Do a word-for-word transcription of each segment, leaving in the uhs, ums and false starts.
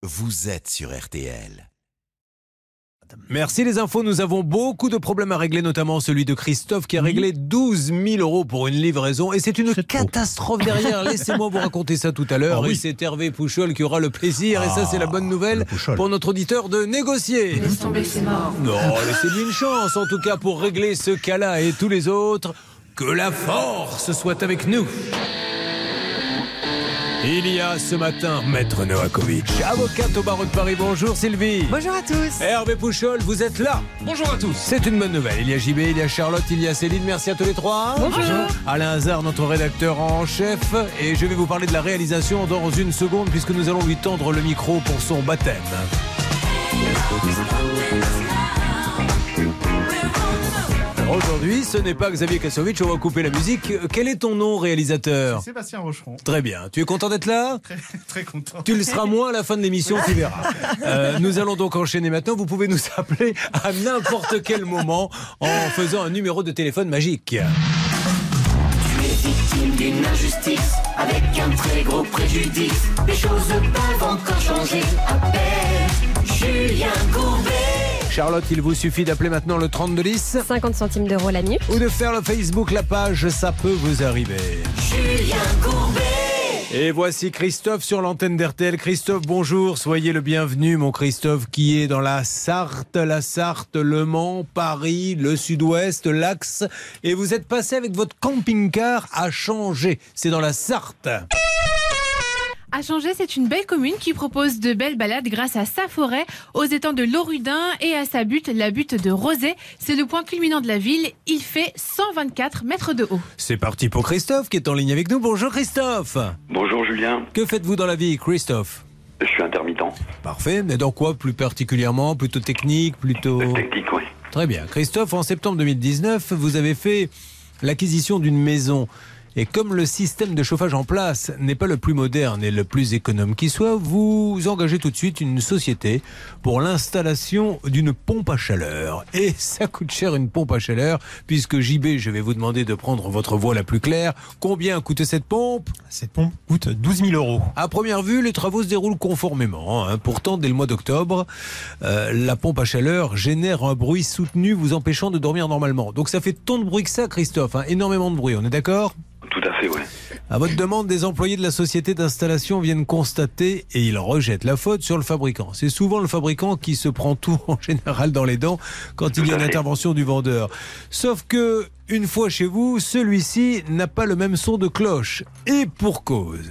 vous êtes sur R T L. Merci les infos, nous avons beaucoup de problèmes à régler, notamment celui de Christophe qui a réglé douze mille euros pour une livraison et c'est une c'est catastrophe derrière. Laissez-moi vous raconter ça tout à l'heure. Ah oui. Et c'est Hervé Pouchol qui aura le plaisir, ah, et ça c'est la bonne nouvelle pour notre auditeur, de négocier. Laisse tomber, c'est mort. Non, laissez-lui une chance en tout cas pour régler ce cas-là et tous les autres. Que la force soit avec nous. Il y a ce matin Maître Novakovic, avocate au barreau de Paris. Bonjour Sylvie. Bonjour à tous. Hervé Pouchol, vous êtes là. Bonjour à tous. C'est une bonne nouvelle. Il y a J B, il y a Charlotte, il y a Céline. Merci à tous les trois. Bonjour. Alain Hazard, notre rédacteur en chef. Et je vais vous parler de la réalisation dans une seconde puisque nous allons lui tendre le micro pour son baptême. Aujourd'hui, ce n'est pas Xavier Kasovic, on va couper la musique. Quel est ton nom, réalisateur ? Sébastien Rocheron. Très bien. Tu es content d'être là ? Très, très content. Tu le seras moins à la fin de l'émission, tu verras. Euh, nous allons donc enchaîner maintenant. Vous pouvez nous appeler à n'importe quel moment en faisant un numéro de téléphone magique. Tu es victime d'une injustice avec un très gros préjudice. Les choses peuvent encore changer. Appelle Julien Courbet. Charlotte, il vous suffit d'appeler maintenant le trente-deux dix. cinquante centimes d'euros la minute. Ou de faire le Facebook, la page, ça peut vous arriver. Julien Courbet. Et voici Christophe sur l'antenne d'R T L. Christophe, bonjour, soyez le bienvenu, mon Christophe, qui est dans la Sarthe, la Sarthe, Le Mans, Paris, le Sud-Ouest, l'Axe. Et vous êtes passé avec votre camping-car à Changé. C'est dans la Sarthe. À Changé, c'est une belle commune qui propose de belles balades grâce à sa forêt, aux étangs de l'Orudin et à sa butte, la butte de Rosé. C'est le point culminant de la ville. Il fait cent vingt-quatre mètres de haut. C'est parti pour Christophe qui est en ligne avec nous. Bonjour Christophe. Bonjour Julien. Que faites-vous dans la vie, Christophe ? Je suis intermittent. Parfait. Mais dans quoi plus particulièrement ? Plutôt technique, plutôt... Technique, oui. Très bien. Christophe, en septembre deux mille dix-neuf, vous avez fait l'acquisition d'une maison. Et comme le système de chauffage en place n'est pas le plus moderne et le plus économe qui soit, vous engagez tout de suite une société pour l'installation d'une pompe à chaleur. Et ça coûte cher une pompe à chaleur, puisque J B, je vais vous demander de prendre votre voix la plus claire. Combien coûte cette pompe ? Cette pompe coûte douze mille euros. À première vue, les travaux se déroulent conformément. Hein. Pourtant, dès le mois d'octobre, euh, la pompe à chaleur génère un bruit soutenu vous empêchant de dormir normalement. Donc ça fait tant de bruit que ça, Christophe. Hein. Énormément de bruit, on est d'accord ? Tout à fait, oui. À votre demande, des employés de la société d'installation viennent constater et ils rejettent la faute sur le fabricant. C'est souvent le fabricant qui se prend tout en général dans les dents quand Tout il y a à une fait. intervention du vendeur. Sauf que, une fois chez vous, celui-ci n'a pas le même son de cloche. Et pour cause.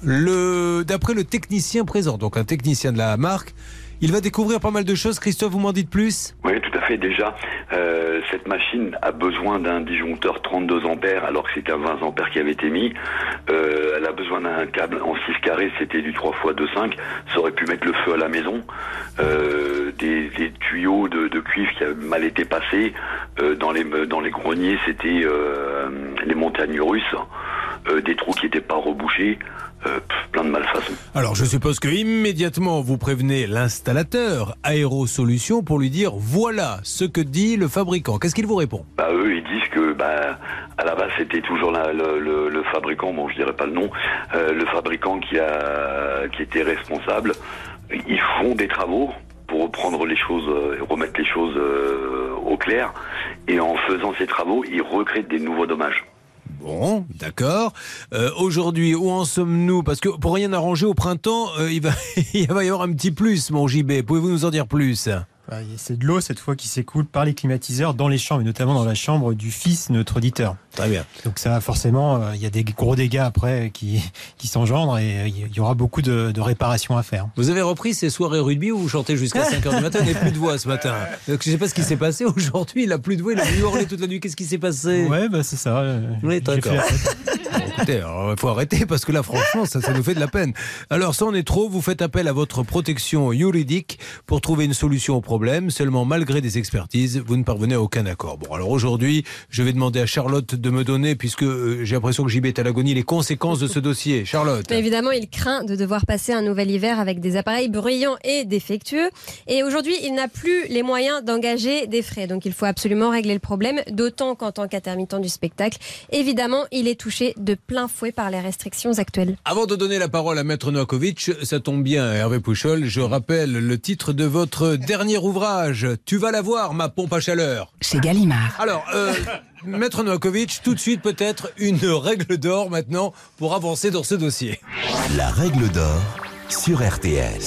Le, d'après le technicien présent, donc un technicien de la marque, il va découvrir pas mal de choses. Christophe, vous m'en dites plus ? Oui, tout à fait. Déjà, euh, cette machine a besoin d'un disjoncteur trente-deux ampères, alors que c'est qu'un vingt ampères qui avait été mis. Euh, elle a besoin d'un câble en six carrés, c'était du trois fois deux cinq. Ça aurait pu mettre le feu à la maison. Euh, des, des tuyaux de, de cuivre qui avaient mal été passés. Euh, dans les dans les greniers, c'était euh, les montagnes russes. Euh, des trous qui n'étaient pas rebouchés. Euh, plein de malfaçons. Alors je suppose que immédiatement vous prévenez l'installateur Aérosolutions pour lui dire voilà ce que dit le fabricant. Qu'est-ce qu'il vous répond ? Bah eux ils disent que bah à la base c'était toujours la, le, le, le fabricant, bon je dirais pas le nom, euh, le fabricant qui a qui était responsable. Ils font des travaux pour reprendre les choses, euh, remettre les choses euh, au clair, et en faisant ces travaux ils recréent des nouveaux dommages. Bon, d'accord. Euh, aujourd'hui, où en sommes-nous ? Parce que pour rien arranger au printemps, euh, il, va, il va y avoir un petit plus, mon J B. Pouvez-vous nous en dire plus ? C'est de l'eau cette fois qui s'écoule par les climatiseurs dans les chambres, et notamment dans la chambre du fils de notre auditeur. Très bien. Donc ça, forcément, il y a des gros dégâts après qui, qui s'engendrent et il y aura beaucoup de, de réparations à faire. Vous avez repris ces soirées rugby où vous chantez jusqu'à cinq heures du matin, il n'y a plus de voix ce matin. Donc, je ne sais pas ce qui s'est passé aujourd'hui, il n'a plus de voix, il a dû hurler toute la nuit. Qu'est-ce qui s'est passé ? Ouais, bah c'est ça. Oui, J'ai d'accord. fait Bon, écoutez, il faut arrêter parce que là, franchement, ça, ça nous fait de la peine. Alors, ça en est trop, vous faites appel à votre protection juridique pour trouver une solution au problème. Seulement, malgré des expertises, vous ne parvenez à aucun accord. Bon, alors aujourd'hui, je vais demander à Charlotte de me donner, puisque euh, j'ai l'impression que J B est à l'agonie, les conséquences de ce dossier. Charlotte. Mais évidemment, il craint de devoir passer un nouvel hiver avec des appareils bruyants et défectueux. Et aujourd'hui, il n'a plus les moyens d'engager des frais. Donc, il faut absolument régler le problème, d'autant qu'en tant qu'intermittent du spectacle, évidemment, il est touché de plein fouet par les restrictions actuelles. Avant de donner la parole à Maître Novakovic, ça tombe bien, Hervé Pouchol, je rappelle le titre de votre dernier ouvrage. Tu vas la voir, ma pompe à chaleur. Chez Gallimard. Alors, euh, Maître Novakovic, tout de suite peut-être une règle d'or maintenant pour avancer dans ce dossier. La règle d'or sur R T L.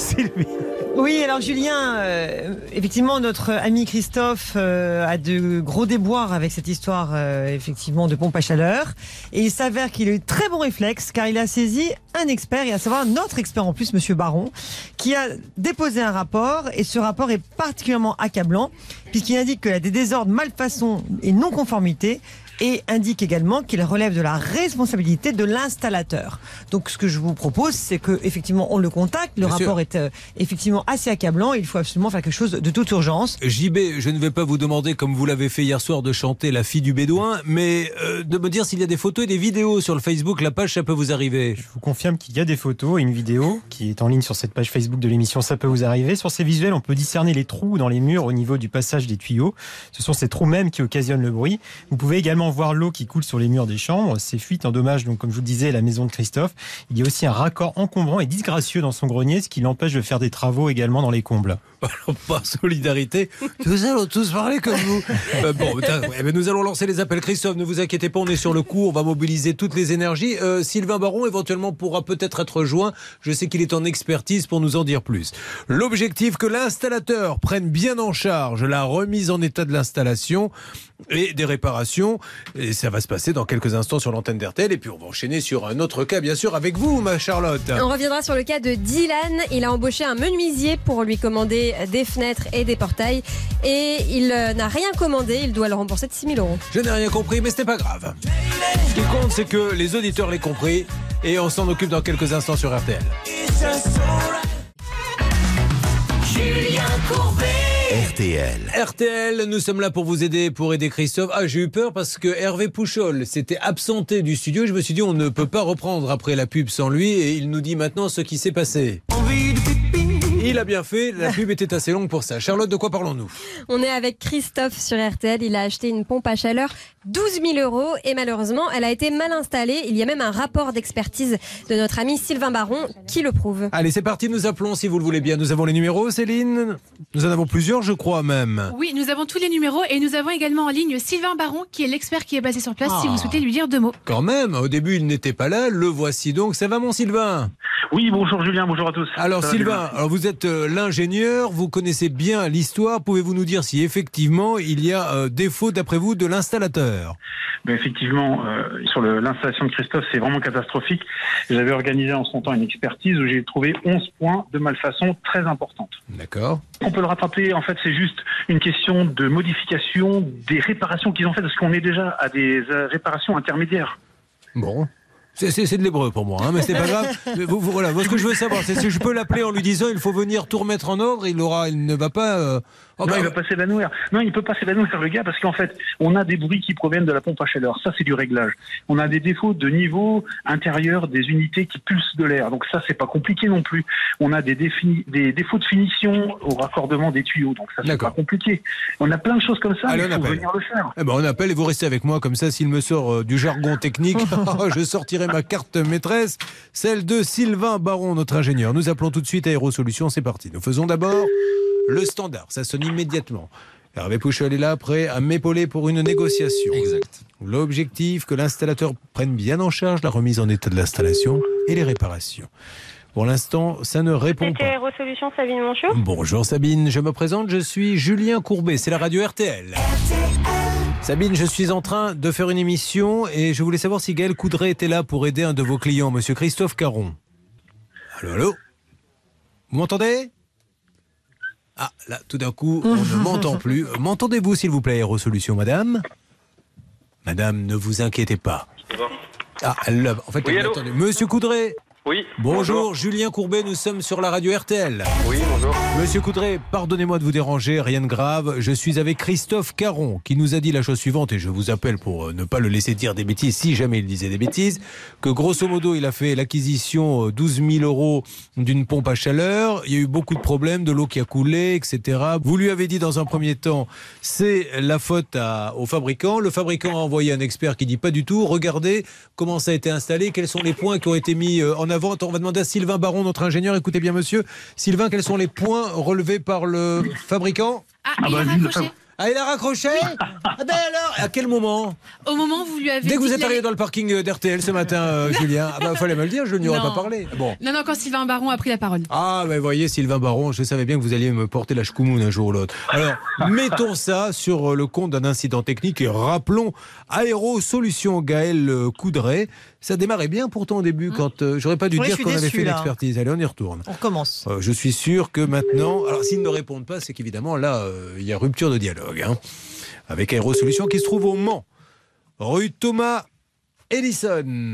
Oui, alors Julien, euh, effectivement, notre ami Christophe euh, a de gros déboires avec cette histoire, euh, effectivement, de pompe à chaleur. Et il s'avère qu'il a eu très bon réflexe, car il a saisi un expert, et à savoir notre expert en plus, Monsieur Baron, qui a déposé un rapport, et ce rapport est particulièrement accablant, puisqu'il indique qu'il y a des désordres, malfaçons et non-conformités, et indique également qu'il relève de la responsabilité de l'installateur. Donc ce que je vous propose, c'est que effectivement on le contacte. Le Bien rapport sûr. est euh, effectivement assez accablant et il faut absolument faire quelque chose de toute urgence. J B, je ne vais pas vous demander, comme vous l'avez fait hier soir, de chanter La fille du bédouin, mais euh, de me dire s'il y a des photos et des vidéos sur le Facebook, la page, ça peut vous arriver. Je vous confirme qu'il y a des photos et une vidéo qui est en ligne sur cette page Facebook de l'émission Ça peut vous arriver. Sur ces visuels, on peut discerner les trous dans les murs au niveau du passage des tuyaux. Ce sont ces trous même qui occasionnent le bruit. Vous pouvez également voir l'eau qui coule sur les murs des chambres. Ces fuites endommagent, donc, comme je vous le disais, la maison de Christophe. Il y a aussi un raccord encombrant et disgracieux dans son grenier, ce qui l'empêche de faire des travaux également dans les combles. Alors, par solidarité, nous allons tous parler comme vous. Euh, bon, eh ben, nous allons lancer les appels. Christophe, ne vous inquiétez pas, on est sur le coup, on va mobiliser toutes les énergies. Euh, Sylvain Baron, éventuellement, pourra peut-être être joint. Je sais qu'il est en expertise pour nous en dire plus. L'objectif, que l'installateur prenne bien en charge la remise en état de l'installation et des réparations. Et ça va se passer dans quelques instants sur l'antenne d'R T L. Et puis, on va enchaîner sur un autre cas, bien sûr, avec vous, ma Charlotte. On reviendra sur le cas de Dylan. Il a embauché un menuisier pour lui commander des fenêtres et des portails. Et il n'a rien commandé. Il doit le rembourser de six mille euros. Je n'ai rien compris, mais ce n'est pas grave. Ce qui compte, c'est que les auditeurs l'aient compris. Et on s'en occupe dans quelques instants sur R T L. Julien Courbet. R T L. R T L, nous sommes là pour vous aider, pour aider Christophe. Ah, j'ai eu peur parce que Hervé Pouchol s'était absenté du studio. Je me suis dit, on ne peut pas reprendre après la pub sans lui. Et il nous dit maintenant ce qui s'est passé. Il a bien fait, la pub était assez longue pour ça. Charlotte, de quoi parlons-nous? On est avec Christophe sur R T L. Il a acheté une pompe à chaleur douze mille euros et malheureusement, elle a été mal installée. Il y a même un rapport d'expertise de notre ami Sylvain Baron qui le prouve. Allez, c'est parti, nous appelons si vous le voulez bien. Nous avons les numéros, Céline? Nous en avons plusieurs, je crois même. Oui, nous avons tous les numéros et nous avons également en ligne Sylvain Baron qui est l'expert qui est basé sur place Ah. si vous souhaitez lui dire deux mots. Quand même, au début, il n'était pas là. Le voici donc. Ça va, mon Sylvain? Oui, bonjour Julien, bonjour à tous. Alors Ça va, Sylvain, Julien alors vous êtes euh, l'ingénieur, vous connaissez bien l'histoire. Pouvez-vous nous dire si effectivement il y a euh, défaut d'après vous de l'installateur? Ben effectivement, euh, sur le- l'installation de Christophe, c'est vraiment catastrophique. J'avais organisé en son temps une expertise où j'ai trouvé onze points de malfaçon très importantes. D'accord. On peut le rattraper, en fait, c'est juste une question de modification des réparations qu'ils ont faites, parce qu'on est déjà à des euh, réparations intermédiaires. Bon. C'est, c'est, c'est de l'hébreu pour moi, hein, mais c'est pas grave. Mais vous, vous- voilà, moi, ce que je veux savoir, c'est si je peux l'appeler en lui disant il faut venir tout remettre en ordre, il aura, il ne va pas. euh, oh, non, bah, il va pas s'évanouir. Non, il peut pas s'évanouir, le gars, parce qu'en fait, on a des bruits qui proviennent de la pompe à chaleur. Ça, c'est du réglage. On a des défauts de niveau intérieur des unités qui pulsent de l'air. Donc ça, c'est pas compliqué non plus. On a des, défini- des défauts de finition au raccordement des tuyaux. Donc ça, c'est D'accord. pas compliqué. On a plein de choses comme ça, Allez, mais il on faut appelle. venir le faire. Eh ben, on appelle et vous restez avec moi, comme ça, s'il me sort euh, du jargon technique, je sortirai ma carte maîtresse, celle de Sylvain Baron, notre ingénieur. Nous appelons tout de suite Aérosolutions, c'est parti. Nous faisons d'abord le standard, ça sonne immédiatement. Hervé Pouchol est là, prêt à m'épauler pour une négociation. Exact. L'objectif, que l'installateur prenne bien en charge la remise en état de l'installation et les réparations. Pour l'instant, ça ne répond C'était pas. Aérosolutions, Sabine Monchot. Bonjour Sabine, je me présente, je suis Julien Courbet, c'est la radio R T L. Sabine, je suis en train de faire une émission et je voulais savoir si Gaël Coudray était là pour aider un de vos clients, monsieur Christophe Caron. Allô, allô? Vous m'entendez? Ah, là, tout d'un coup, on ne m'entend plus. Euh, M'entendez-vous, s'il vous plaît, Aérosolutions, madame? Madame, ne vous inquiétez pas. Ah, elle l'a. En fait, Oui, elle allô? m'entendait. Monsieur Coudray? Oui. Bonjour, bonjour. Julien Courbet, nous sommes sur la radio R T L. Oui, bonjour. Monsieur Coudray, pardonnez-moi de vous déranger, rien de grave. Je suis avec Christophe Caron qui nous a dit la chose suivante, et je vous appelle pour ne pas le laisser dire des bêtises, si jamais il disait des bêtises, que grosso modo, il a fait l'acquisition douze mille euros d'une pompe à chaleur. Il y a eu beaucoup de problèmes, de l'eau qui a coulé, et cetera. Vous lui avez dit dans un premier temps, c'est la faute à, au fabricant. Le fabricant a envoyé un expert qui dit pas du tout. Regardez comment ça a été installé, quels sont les points qui ont été mis en avant. Attends, on va demander à Sylvain Baron, notre ingénieur. Écoutez bien, monsieur. Sylvain, quels sont les points relevés par le fabricant? Ah, Ah il bah, a lui, le raccroché. Ah, il a raccroché? Ah ben alors, à quel moment? Au moment où vous lui avez Dès que dit vous êtes qu'il arrivé allait- dans le parking d'R T L ce matin, euh, Julien. Ah ben, fallait me le dire, je n'y aurais Non. pas parlé. Bon. Non, non, quand Sylvain Baron a pris la parole. Ah, ben voyez, Sylvain Baron, je savais bien que vous alliez me porter la chkoumoune un jour ou l'autre. Alors, mettons ça sur le compte d'un incident technique et rappelons Aéro Solutions Gaël Coudray. Ça démarrait bien pourtant au début, quand euh, j'aurais pas dû Oui, je dire suis qu'on avait déçu, fait là. l'expertise. Allez, on y retourne. On recommence. Euh, je suis sûr que maintenant... Alors, s'ils ne répondent pas, c'est qu'évidemment, là, euh, il y a rupture de dialogue. Hein, avec Aéro Solutions qui se trouve au Mans, rue Thomas Edison.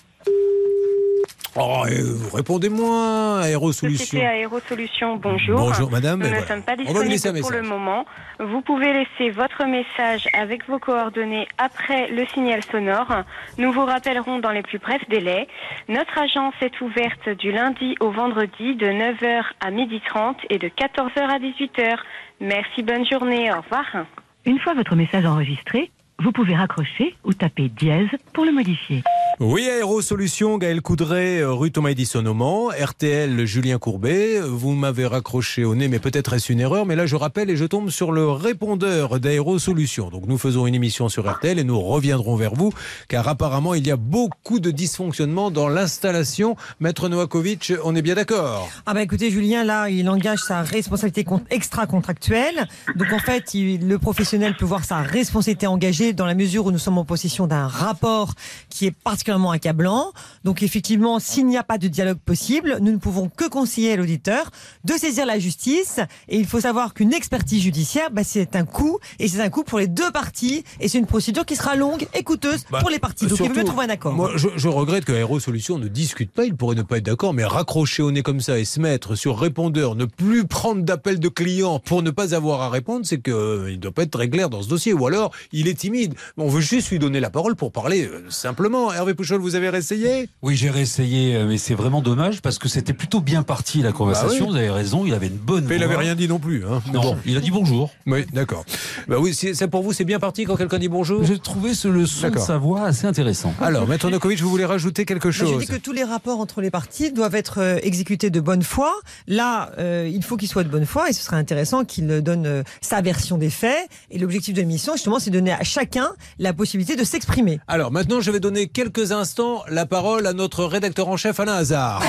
Oh, euh, répondez-moi, Aéro Solutions. Société Aéro Solutions, bonjour. Bonjour, madame. Nous Et ne voilà. sommes pas On va lui laisser un disponibles pour message. le moment. Vous pouvez laisser votre message avec vos coordonnées après le signal sonore. Nous vous rappellerons dans les plus brefs délais. Notre agence est ouverte du lundi au vendredi de neuf heures à midi trente et de quatorze heures à dix-huit heures. Merci, bonne journée, au revoir. Une fois votre message enregistré, vous pouvez raccrocher ou taper dièse pour le modifier. Oui, Aéro Solutions, Gaël Coudray, rue Thomas Edison au Mans, R T L, Julien Courbet. Vous m'avez raccroché au nez, mais peut-être est-ce une erreur. Mais là, je rappelle et je tombe sur le répondeur d'Aéro Solutions. Donc, nous faisons une émission sur R T L et nous reviendrons vers vous, car apparemment, il y a beaucoup de dysfonctionnements dans l'installation. Maître Novakovic, on est bien d'accord? Ah bah écoutez, Julien, là, il engage sa responsabilité con- extra-contractuelle. Donc en fait, il- le professionnel peut voir sa responsabilité engagée dans la mesure où nous sommes en possession d'un rapport qui est particulièrement accablant. Donc effectivement, s'il n'y a pas de dialogue possible, nous ne pouvons que conseiller à l'auditeur de saisir la justice. Et il faut savoir qu'une expertise judiciaire, bah, c'est un coût, et c'est un coût pour les deux parties, et c'est une procédure qui sera longue et coûteuse Bah, pour les parties. Donc il vaut mieux surtout, trouver un accord. Moi, je, je regrette que Aéro Solutions ne discute pas. Il pourrait ne pas être d'accord, mais raccrocher au nez comme ça et se mettre sur répondeur, ne plus prendre d'appel de clients pour ne pas avoir à répondre, c'est qu'il euh, ne doit pas être très clair dans ce dossier. Ou alors, il est timide. On veut juste lui donner la parole pour parler euh, simplement. Hervé Pouchol, vous avez réessayé? Oui, j'ai réessayé, euh, mais c'est vraiment dommage parce que c'était plutôt bien parti la conversation. Bah oui. Vous avez raison, il avait une bonne Mais il voix. n'avait rien dit non plus. Hein. Non, Bon. il a dit bonjour. Oui, d'accord. Bah oui, c'est, ça pour vous, c'est bien parti quand quelqu'un dit bonjour? J'ai trouvé ce, le son de D'accord. sa voix assez intéressant. Alors, Maître Novakovic, vous voulez rajouter quelque Bah, chose? je dis que tous les rapports entre les parties doivent être euh, exécutés de bonne foi. Là, euh, il faut qu'ils soient de bonne foi et ce serait intéressant qu'il donne euh, sa version des faits. Et l'objectif de l'émission, justement, c'est de donner à chacun la possibilité de s'exprimer. Alors, maintenant, je vais donner quelques instants la parole à notre rédacteur en chef, Alain Hazard.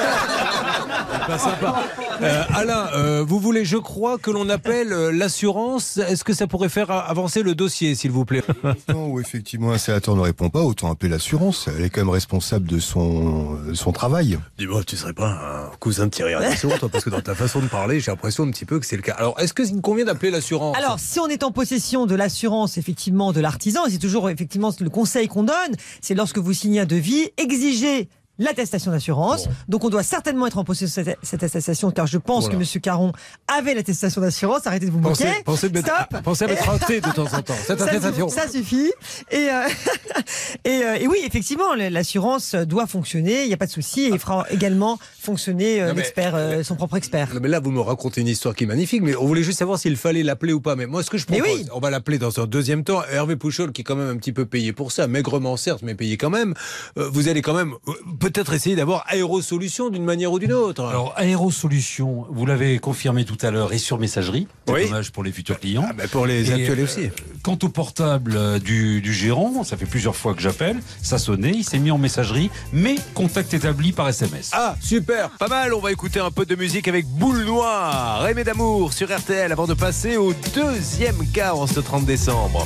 Pas sympa. Euh, Alain, euh, vous voulez, je crois, que l'on appelle euh, l'assurance. Est-ce que ça pourrait faire avancer le dossier, s'il vous plaît? Non, où effectivement un sénateur ne répond pas, autant appeler l'assurance. Elle est quand même responsable de son, de son travail. Dis-moi, tu serais pas un cousin de Thierry Ardisson, toi, parce que dans ta façon de parler, j'ai l'impression un petit peu que c'est le cas. Alors, est-ce qu'il convient d'appeler l'assurance? Alors, si on est en possession de l'assurance, effectivement, de l'artisan, et c'est toujours effectivement le conseil qu'on donne, c'est lorsque vous signez un devis, exigez l'attestation d'assurance. Bon. Donc on doit certainement être en possession de cette, cette attestation, car je pense voilà. que M. Caron avait l'attestation d'assurance. Arrêtez de vous moquer. Pensez, pensez, Stop. Pensez à mettre un thé de temps en temps. Cette attestation. Ça, ça suffit. Et, euh, et, euh, et oui, effectivement, l'assurance doit fonctionner. Il n'y a pas de souci. Et il fera également fonctionner euh, l'expert, euh, son propre expert. Non, mais là, vous me racontez une histoire qui est magnifique. Mais on voulait juste savoir s'il fallait l'appeler ou pas. Mais moi, ce que je propose, oui. on va l'appeler dans un deuxième temps. Hervé Pouchol, qui est quand même un petit peu payé pour ça, maigrement certes, mais payé quand même. Euh, vous allez quand même euh, peut-être essayer d'avoir Aéro Solutions d'une manière ou d'une autre. Alors, Aéro Solutions, vous l'avez confirmé tout à l'heure, est sur messagerie. C'est oui. dommage pour les futurs clients. Ah ben pour les Et actuels euh, aussi. Quant au portable du, du gérant, ça fait plusieurs fois que j'appelle, ça sonnait, il s'est mis en messagerie, mais contact établi par S M S. Ah, super, pas mal. On va écouter un peu de musique avec Boule Noire, Aimé d'amour sur R T L avant de passer au deuxième cas en ce trente décembre.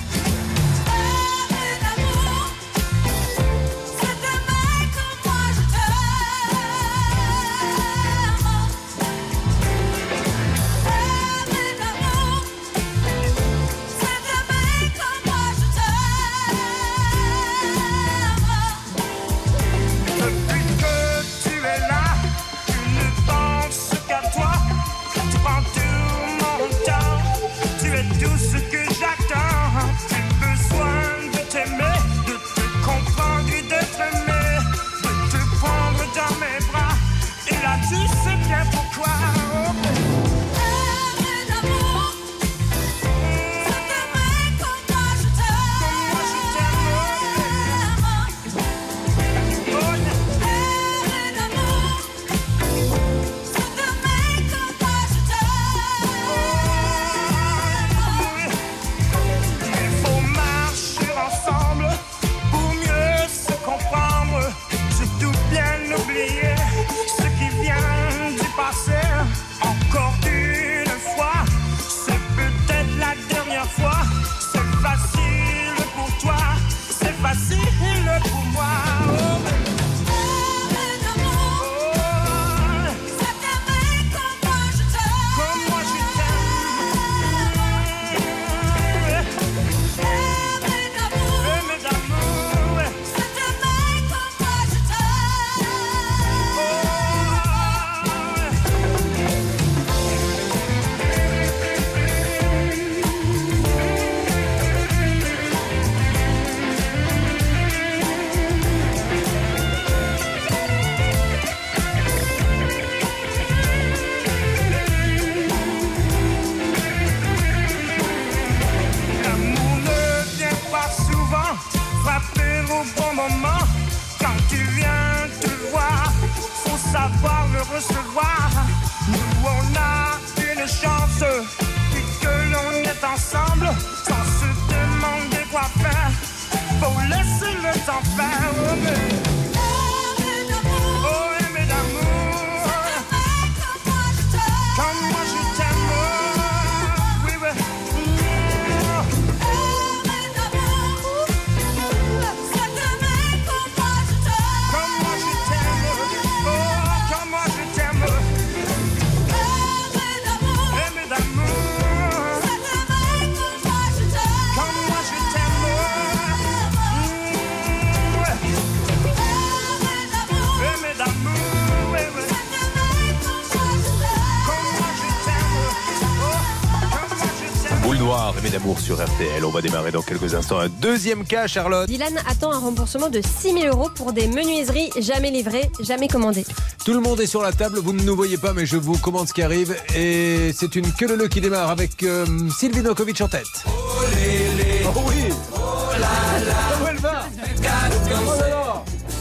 Noir, Aimé d'amour sur R T L. On va démarrer dans quelques instants un deuxième cas, Charlotte. Dylan attend un remboursement de six mille euros pour des menuiseries jamais livrées, jamais commandées. Tout le monde est sur la table, vous ne nous voyez pas, mais je vous commande ce qui arrive. Et c'est une queue leu leu qui démarre avec euh, Sylvie Nokovic en tête. Oh, les, les. Oh oui. Oh là là. Où elle va? Oh là là.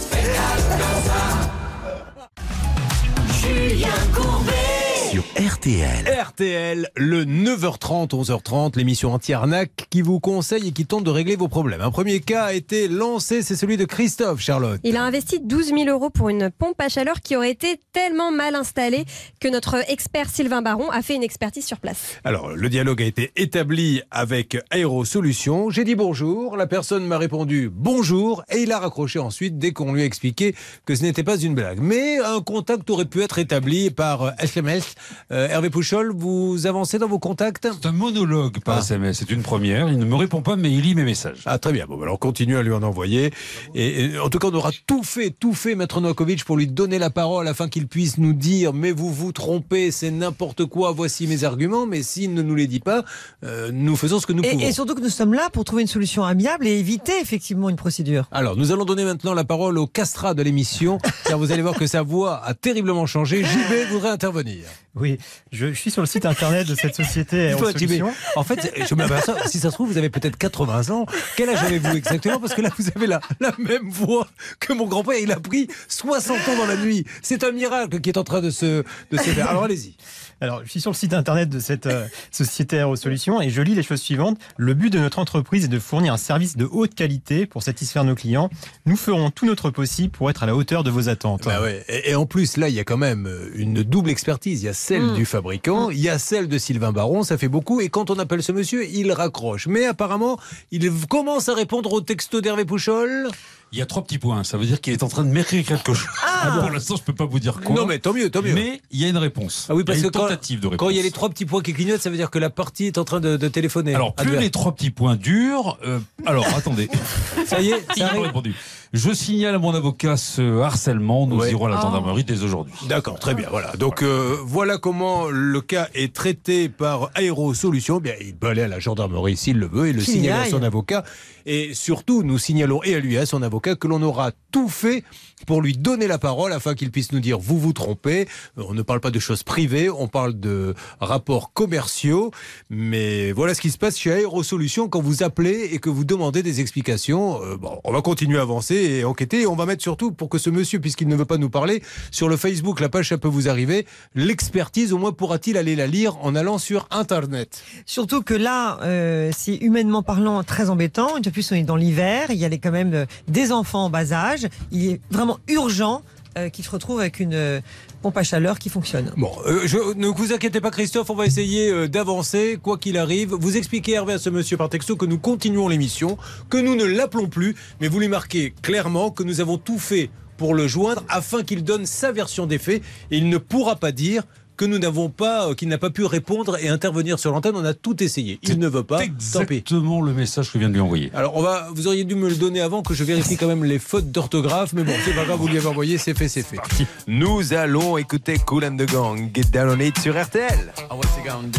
Julien Courbet sur R T L. R T L, le neuf heures trente, onze heures trente, l'émission anti-arnaque qui vous conseille et qui tente de régler vos problèmes. Un premier cas a été lancé, c'est celui de Christophe, Charlotte. Il a investi douze mille euros pour une pompe à chaleur qui aurait été tellement mal installée que notre expert Sylvain Baron a fait une expertise sur place. Alors, le dialogue a été établi avec Aérosolutions. J'ai dit bonjour, la personne m'a répondu bonjour et il a raccroché ensuite dès qu'on lui a expliqué que ce n'était pas une blague. Mais un contact aurait pu être établi par S M S. Euh, Hervé Pouchol, vous avancez dans vos contacts? C'est un monologue par ah. S M S, c'est une première. Il ne me répond pas, mais il lit mes messages. Ah, très bien. Bon, alors continue à lui en envoyer. Et, et en tout cas, on aura tout fait, tout fait, Maître Novakovic, pour lui donner la parole afin qu'il puisse nous dire mais vous vous trompez, c'est n'importe quoi, voici mes arguments. Mais s'il ne nous les dit pas, euh, nous faisons ce que nous et, pouvons. Et surtout que nous sommes là pour trouver une solution amiable et éviter effectivement une procédure. Alors, nous allons donner maintenant la parole au castrat de l'émission, car vous allez voir que sa voix a terriblement changé. J B voudrait intervenir. Oui, je, je suis sur le site internet de cette société Aérosolutions. En fait, je m'aperçois, si ça se trouve, vous avez peut-être quatre-vingts ans. Quel âge avez-vous exactement? Parce que là, vous avez la, la même voix que mon grand-père. Il a pris soixante ans dans la nuit. C'est un miracle qui est en train de se, de se faire. Alors, allez-y. Alors, je suis sur le site internet de cette euh, société Aérosolutions et je lis les choses suivantes. Le but de notre entreprise est de fournir un service de haute qualité pour satisfaire nos clients. Nous ferons tout notre possible pour être à la hauteur de vos attentes. Bah ouais. et, et en plus, là, il y a quand même une double expertise. Il y a celle mmh. du fabricant, il y a celle de Sylvain Baron, ça fait beaucoup. Et quand on appelle ce monsieur, il raccroche. Mais apparemment, il commence à répondre au texto d'Hervé Pouchol. Il y a trois petits points. Ça veut dire qu'il est en train de m'écrire quelque chose. Ah Pour l'instant, je ne peux pas vous dire quoi. Non, mais tant mieux, tant mieux. Mais il y a une réponse. Ah oui, parce il y a une que tentative quand, de réponse. Quand il y a les trois petits points qui clignotent, ça veut dire que la partie est en train de, de téléphoner. Alors, plus Advers. les trois petits points durent. Euh, alors, attendez. Ça y est, il a répondu. Je signale à mon avocat ce harcèlement. Nous ouais. irons à la gendarmerie oh. dès aujourd'hui. D'accord, très bien. Voilà. Donc, euh, voilà comment le cas est traité par Aérosolutions. Bien, il peut aller à la gendarmerie s'il le veut et le Qu'il signaler à son avocat. Et surtout, nous signalons et à lui et à son avocat que l'on aura tout fait pour lui donner la parole afin qu'il puisse nous dire vous vous trompez. On ne parle pas de choses privées, on parle de rapports commerciaux. Mais voilà ce qui se passe chez Aérosolutions quand vous appelez et que vous demandez des explications. Euh, bon, on va continuer à avancer et enquêter. Et on va mettre surtout, pour que ce monsieur, puisqu'il ne veut pas nous parler, sur le Facebook, la page ça peut vous arriver, l'expertise, au moins pourra-t-il aller la lire en allant sur Internet. Surtout que là, euh, c'est humainement parlant très embêtant. Une fois de plus, on est dans l'hiver, il y a quand même des enfants en bas âge. Il est vraiment urgent euh, qu'ils se retrouvent avec une euh, pompe à chaleur qui fonctionne. Bon, euh, je, ne vous inquiétez pas Christophe, on va essayer euh, d'avancer, quoi qu'il arrive. Vous expliquez Hervé à ce monsieur par texto que nous continuons l'émission, que nous ne l'appelons plus, mais vous lui marquez clairement que nous avons tout fait pour le joindre afin qu'il donne sa version des faits et il ne pourra pas dire que nous n'avons pas, euh, qu'il n'a pas pu répondre et intervenir sur l'antenne. On a tout essayé. Il C'est ne veut pas. Exactement le message que je viens de lui envoyer. Alors, on va, vous auriez dû me le donner avant que je vérifie quand même les fautes d'orthographe. Mais bon, c'est pas grave, vous lui avez envoyé, c'est fait, c'est fait. Parti. Nous allons écouter Kool and the Gang, Get Down on It sur R T L. Oh, what you gonna do?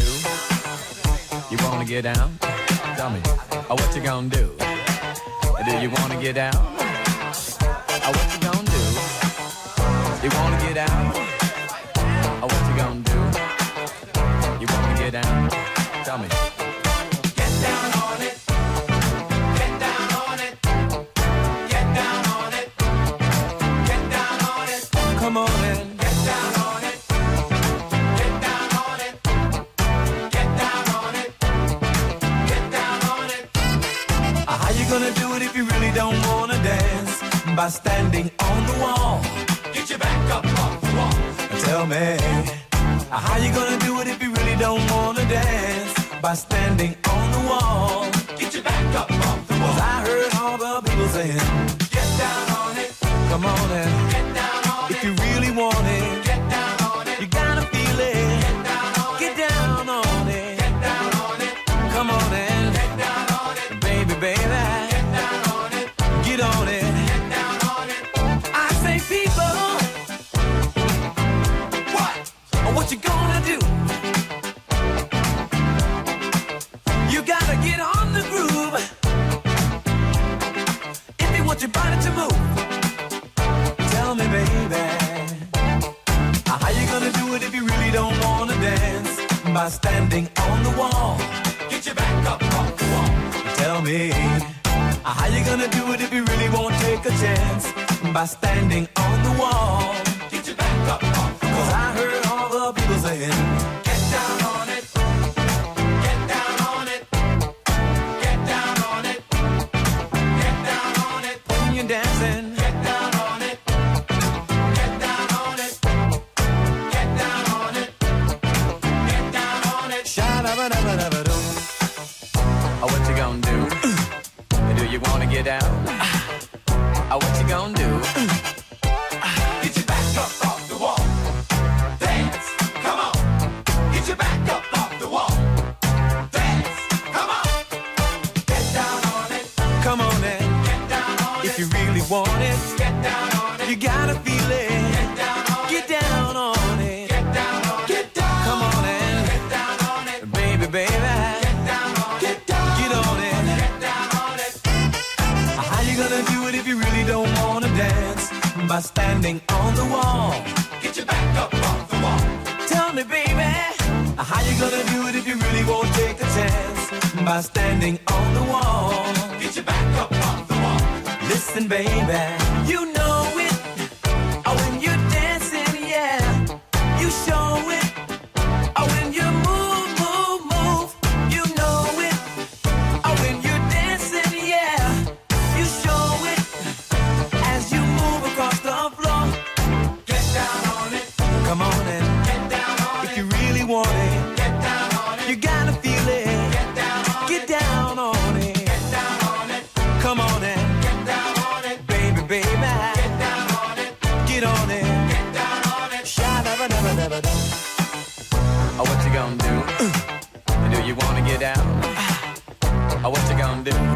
You wanna get down? Tell me. Oh, what you gonna do? Do you wanna get down? Oh, what you gonna do? You wanna get down? Oh, what you gonna do? You wanna get down? Tell me. Get down on it. Get down on it. Get down on it. Get down on it. Come on in. Get down on it. Get down on it. Get down on it. Get down on it. How you gonna do it if you really don't wanna dance? By standing on the wall. Get your back up off the wall. Tell me, how you gonna do it if you really don't wanna dance? By standing on the wall. Get your back up off the wall. 'Cause I heard all the people saying, get down on it. Come on and get down on it. If you really want it, get down on it. You gotta feel it. Get down on it. Get down on it. Get down on it. Come on and get down on it. Baby, baby, get down on it. Get on it. Get down on it. I say people. What you gonna do? You wanna dance by standing on the wall. Get your back up off the wall. Tell me, how you gonna do it if you really won't take a chance by standing on the wall? Get your back up off the wall. 'Cause I heard all the people saying, get down on it, get down on it, get down on it, get down on it. When you're dancing, get down on it, get down on it, get down on it, get down on it. Sha-da-ba-da-ba-da-ba-doo. Oh, what you gonna do? Do you wanna get down? Oh, what you gonna do? Get your back up off the wall. Dance, come on. Get your back up off the wall. Dance, come on. Get down on it. Come on and get down on it. If you really want it, get down on it. You gotta feel it. Get down on it. Get down on it. Get down on it. Get down. Come on and get down on it. Baby, baby. Get down on it. Get down. Get on it. Get down on it. How you gonna do it if you really don't wanna dance? By standing on the wall. Get your back up off the wall. Tell me, baby, how you gonna do it if you really won't take a chance? By standing on the wall. Get your back up off the wall. Listen, baby, you know it. Oh, when you're dancing, yeah, you show it. Oh, when you move, move, move, you know it. Oh, when you're dancing, yeah, you show it. As you move across the floor, get down on it. Come on and get down on it. If you really want it, get down on it. You gotta feel it. Get down on it. Get down on it. Get down on it. Come on and get down on it. Baby, baby. Get down on it. Get on it. Get down on it. Sha-da-ba-da-ba-da-ba-da. Oh, what you gonna do? Do you wanna get down? Oh, what you gonna do?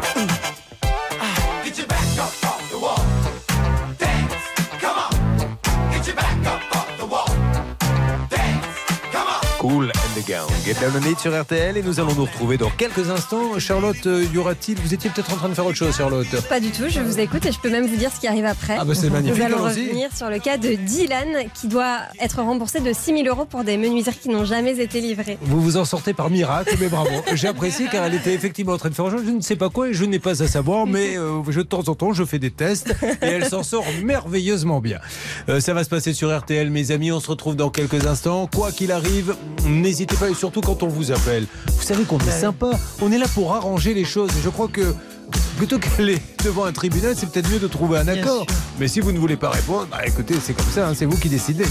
Get your back up off the wall. Dance, come on. Get your back up off the wall. Dance, come on. Cool and the Gang. Get Down on It sur R T L et nous allons nous retrouver dans quelques instants. Charlotte, euh, y aura-t-il... Vous étiez peut-être en train de faire autre chose, Charlotte? Pas du tout, je vous écoute et je peux même vous dire ce qui arrive après. Ah bah c'est magnifique, Nous allons allons-y. revenir sur le cas de Dylan qui doit être remboursé de six mille euros pour des menuiseries qui n'ont jamais été livrées. Vous vous en sortez par miracle, mais bravo. J'ai apprécié car elle était effectivement en train de faire autre chose. Je ne sais pas quoi et je n'ai pas à savoir, mais euh, je, de temps en temps, je fais des tests et elle s'en sort merveilleusement bien. Euh, ça va se passer sur R T L, mes amis. On se retrouve dans quelques instants. Quoi qu'il arrive, n'hésitez pas et surtout quand on vous appelle. Vous savez qu'on est sympa. On est là pour arranger les choses. Et je crois que plutôt qu'aller devant un tribunal, c'est peut-être mieux de trouver un accord. Mais si vous ne voulez pas répondre, bah écoutez, c'est comme ça, hein, c'est vous qui décidez.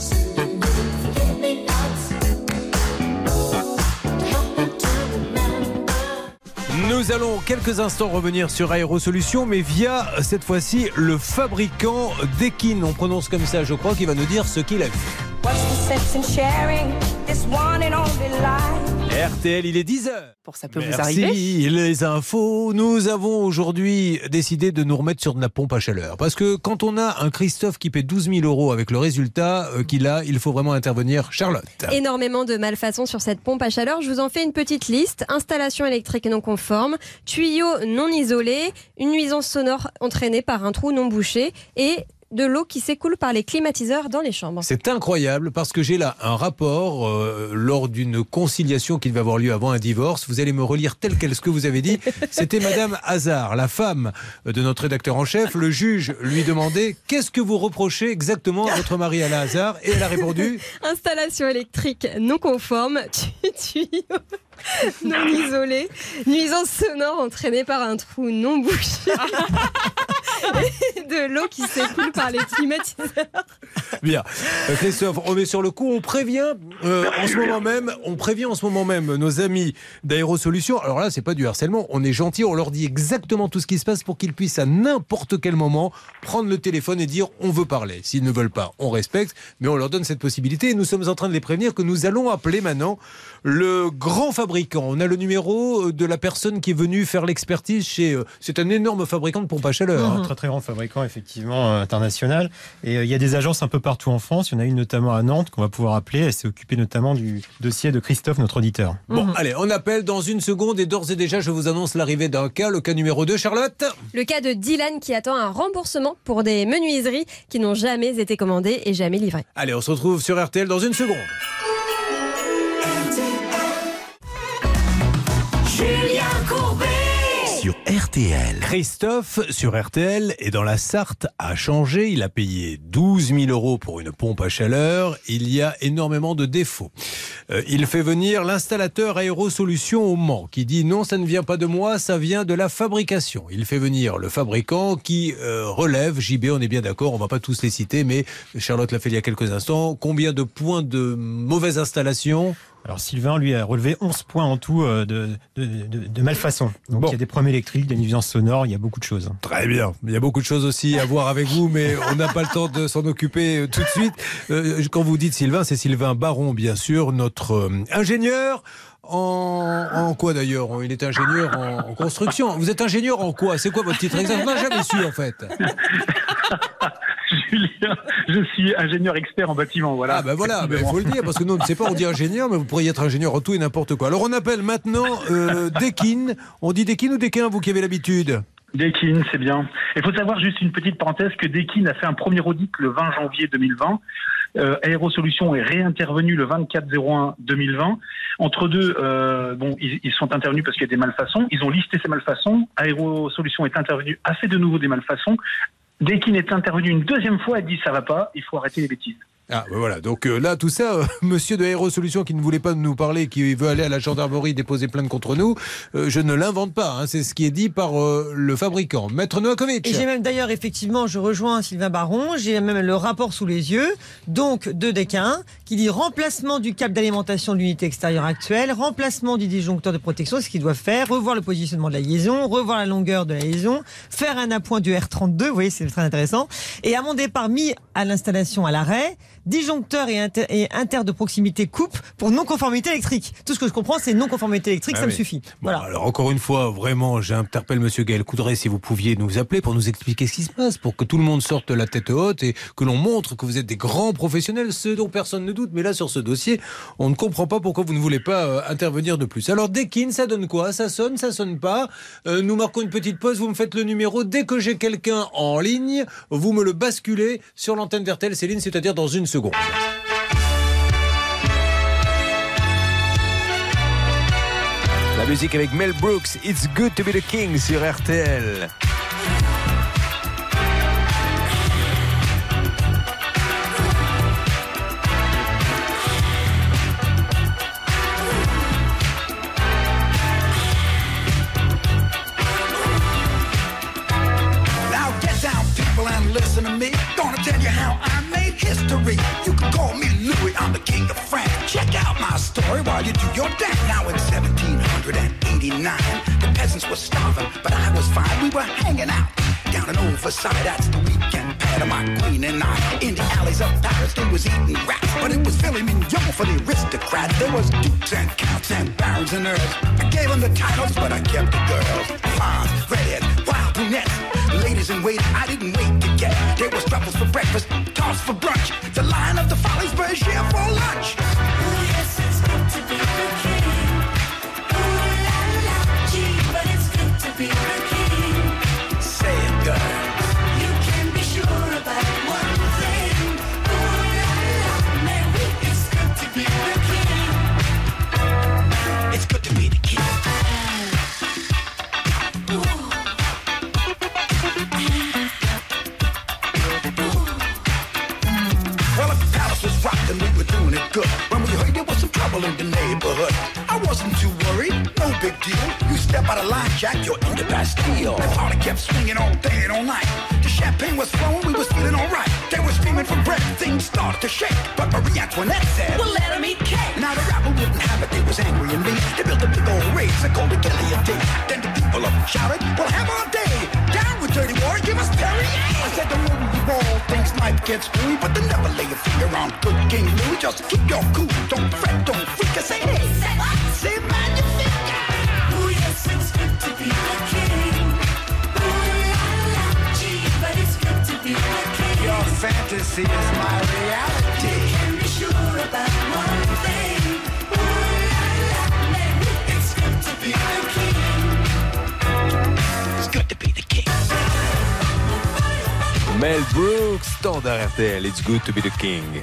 Nous allons quelques instants revenir sur Aérosolutions, mais via cette fois-ci le fabricant d'Ekin. On prononce comme ça, je crois, qu'il va nous dire ce qu'il a vu. R T L, il est dix heures. Pour ça peut Merci, vous arriver. les infos. Nous avons aujourd'hui décidé de nous remettre sur de la pompe à chaleur. Parce que quand on a un Christophe qui paie douze mille euros avec le résultat euh, qu'il a, il faut vraiment intervenir. Charlotte. Énormément de malfaçons sur cette pompe à chaleur. Je vous en fais une petite liste. Installation électrique non conforme, tuyaux non isolés, une nuisance sonore entraînée par un trou non bouché et de l'eau qui s'écoule par les climatiseurs dans les chambres. C'est incroyable parce que j'ai là un rapport euh, lors d'une conciliation qui devait avoir lieu avant un divorce. Vous allez me relire tel quel ce que vous avez dit. C'était Madame Hazard, la femme de notre rédacteur en chef. Le juge lui demandait « Qu'est-ce que vous reprochez exactement à votre mari Alain Hazard ?» Et elle a répondu « Installation électrique non conforme, tuyaux non isolés, nuisance sonore entraînée par un trou non bouché et de l'eau qui s'écoule par les climatiseurs. » Bien. Euh, Christophe, on est sur le coup. On prévient euh, en ce moment même, on prévient en ce moment même nos amis d'Aérosolutions. Alors là, c'est pas du harcèlement. On est gentil. On leur dit exactement tout ce qui se passe pour qu'ils puissent à n'importe quel moment prendre le téléphone et dire on veut parler. S'ils ne veulent pas, on respecte, mais on leur donne cette possibilité. Et nous sommes en train de les prévenir que nous allons appeler maintenant le grand fabricant. On a le numéro de la personne qui est venue faire l'expertise chez. Euh, c'est un énorme fabricant de pompes à chaleur. Un très très grand fabricant effectivement euh, international. Et euh, il y a des agences un peu partout en France. Il y en a une notamment à Nantes qu'on va pouvoir appeler. Elle s'est occupée notamment du dossier de Christophe, notre auditeur. Bon, mmh. allez, on appelle dans une seconde et d'ores et déjà, je vous annonce l'arrivée d'un cas, le cas numéro deux, Charlotte. Le cas de Dylan qui attend un remboursement pour des menuiseries qui n'ont jamais été commandées et jamais livrées. Allez, on se retrouve sur R T L dans une seconde. R T L. Christophe, sur R T L, est dans la Sarthe, a changé. Il a payé douze mille euros pour une pompe à chaleur. Il y a énormément de défauts. Euh, il fait venir l'installateur Aérosolutions au Mans, qui dit non, ça ne vient pas de moi, ça vient de la fabrication. Il fait venir le fabricant qui euh, relève, J B, on est bien d'accord, on ne va pas tous les citer, mais Charlotte l'a fait il y a quelques instants. Combien de points de mauvaise installation ? Alors Sylvain, lui, a relevé onze points en tout de, de, de, de malfaçon. Donc bon. Il y a des problèmes électriques, des nuisances sonores, il y a beaucoup de choses. Très bien. Il y a beaucoup de choses aussi à voir avec vous, mais on n'a pas le temps de s'en occuper tout de suite. Euh, quand vous dites Sylvain, c'est Sylvain Baron, bien sûr, notre euh, ingénieur. En, en quoi d'ailleurs ? Il est ingénieur en, en construction. Vous êtes ingénieur en quoi ? C'est quoi votre titre exact ? On n'a jamais su en fait. Julien, je suis ingénieur expert en bâtiment, voilà. Ah ben voilà, il faut le dire, parce que nous on ne sait pas, on dit ingénieur, mais vous pourriez être ingénieur en tout et n'importe quoi. Alors on appelle maintenant euh, Dekin. On dit Dekin ou Dekin, vous qui avez l'habitude ? Dekin, c'est bien. Il faut savoir juste une petite parenthèse que Dekin a fait un premier audit le vingt janvier deux mille vingt. Euh, Aérosolutions est réintervenu le vingt-quatre zéro un deux mille vingt. Entre deux, euh, bon, ils, ils sont intervenus parce qu'il y a des malfaçons. Ils ont listé ces malfaçons. Aérosolutions est intervenu, a fait de nouveau des malfaçons. Dekin est intervenu une deuxième fois et dit ça va pas, il faut arrêter les bêtises. Ah ben voilà, donc euh, là tout ça, euh, monsieur de Aérosolutions qui ne voulait pas nous parler, qui veut aller à la gendarmerie déposer plainte contre nous, euh, je ne l'invente pas, hein, c'est ce qui est dit par euh, le fabricant, Maître Novakovic. Et j'ai même d'ailleurs, effectivement, je rejoins Sylvain Baron, j'ai même le rapport sous les yeux, donc de Dekin, qui dit remplacement du câble d'alimentation de l'unité extérieure actuelle, remplacement du disjoncteur de protection, c'est ce qu'il doit faire, revoir le positionnement de la liaison, revoir la longueur de la liaison, faire un appoint du R trente-deux, vous voyez, c'est très intéressant, et à mon départ mis à l'installation à l'arrêt, disjoncteur et inter, et inter de proximité coupe pour non-conformité électrique. Tout ce que je comprends, c'est non-conformité électrique, ah ça oui. me suffit. Bon, voilà. Alors encore une fois, vraiment, j'interpelle Monsieur Gaël Coudray, si vous pouviez nous appeler pour nous expliquer ce qui se passe, pour que tout le monde sorte la tête haute et que l'on montre que vous êtes des grands professionnels, ce dont personne ne doute. Mais là, sur ce dossier, on ne comprend pas pourquoi vous ne voulez pas euh, intervenir de plus. Alors Dekin, ça donne quoi ? Ça sonne, ça sonne pas. Euh, nous marquons une petite pause, vous me faites le numéro. Dès que j'ai quelqu'un en ligne, vous me le basculez sur l'antenne d'R T L, Céline, c'est-à-dire dans une seconde. La musique avec Mel Brooks, It's Good to be the King sur R T L. Now get down, people, and listen to me. Gonna tell you how I made history. You can call me Louis, I'm the king of France. Check out my story while you do your dance. Now in seventeen eighty-nine, the peasants were starving, but I was fine. We were hanging out down in old Versailles. That's the weekend pad of my queen and I. In the alleys of Paris, they was eating rats, but it was filet mignon for the aristocrat. There was dukes and counts and barons and earls. I gave them the titles, but I kept the girls. Blondes, redheads, wild brunettes, ladies in waiting. I didn't wait to get. There was truffles for breakfast, toss for brunch. The Lion of the Follies was here for lunch. Oh yes, it's good to be the king. Ooh la la, gee, but it's good to be the king. Say it, girl. You can be sure about one thing. Ooh la la, man, it's good to be the king. It's good to be the king. Well, if the palace was rocked and we were doing it good, when we heard there was some trouble in the neighborhood, I wasn't too worried, no big deal. You step out of line, Jack, you're in the Bastille. The party kept swinging all day and all night. The champagne was flowing, we was feeling all right. They were screaming for bread, things started to shake. But Marie Antoinette said, well, let them eat cake. Now the rabble wouldn't have it, they was angry and mean. They built a big old race, they called it guillotine. Then the people up shouted, well, have our day. Down with dirty war, give us Perrier. I said, don't worry, you all, things might get screwy, but they never lay a finger on good King Louis. Just keep your cool, don't fret, don't freak. I say, hey, say what? Say magnifique. Oh, yes, it's good to be the king. Ooh, la, la, gee, but it's good to be the king. Your fantasy is my reality. You can be sure about one thing. Ooh, la, la, man, it's good to be the king. It's good to be the king. Mel Brooks, standard R T L, It's Good to be the King.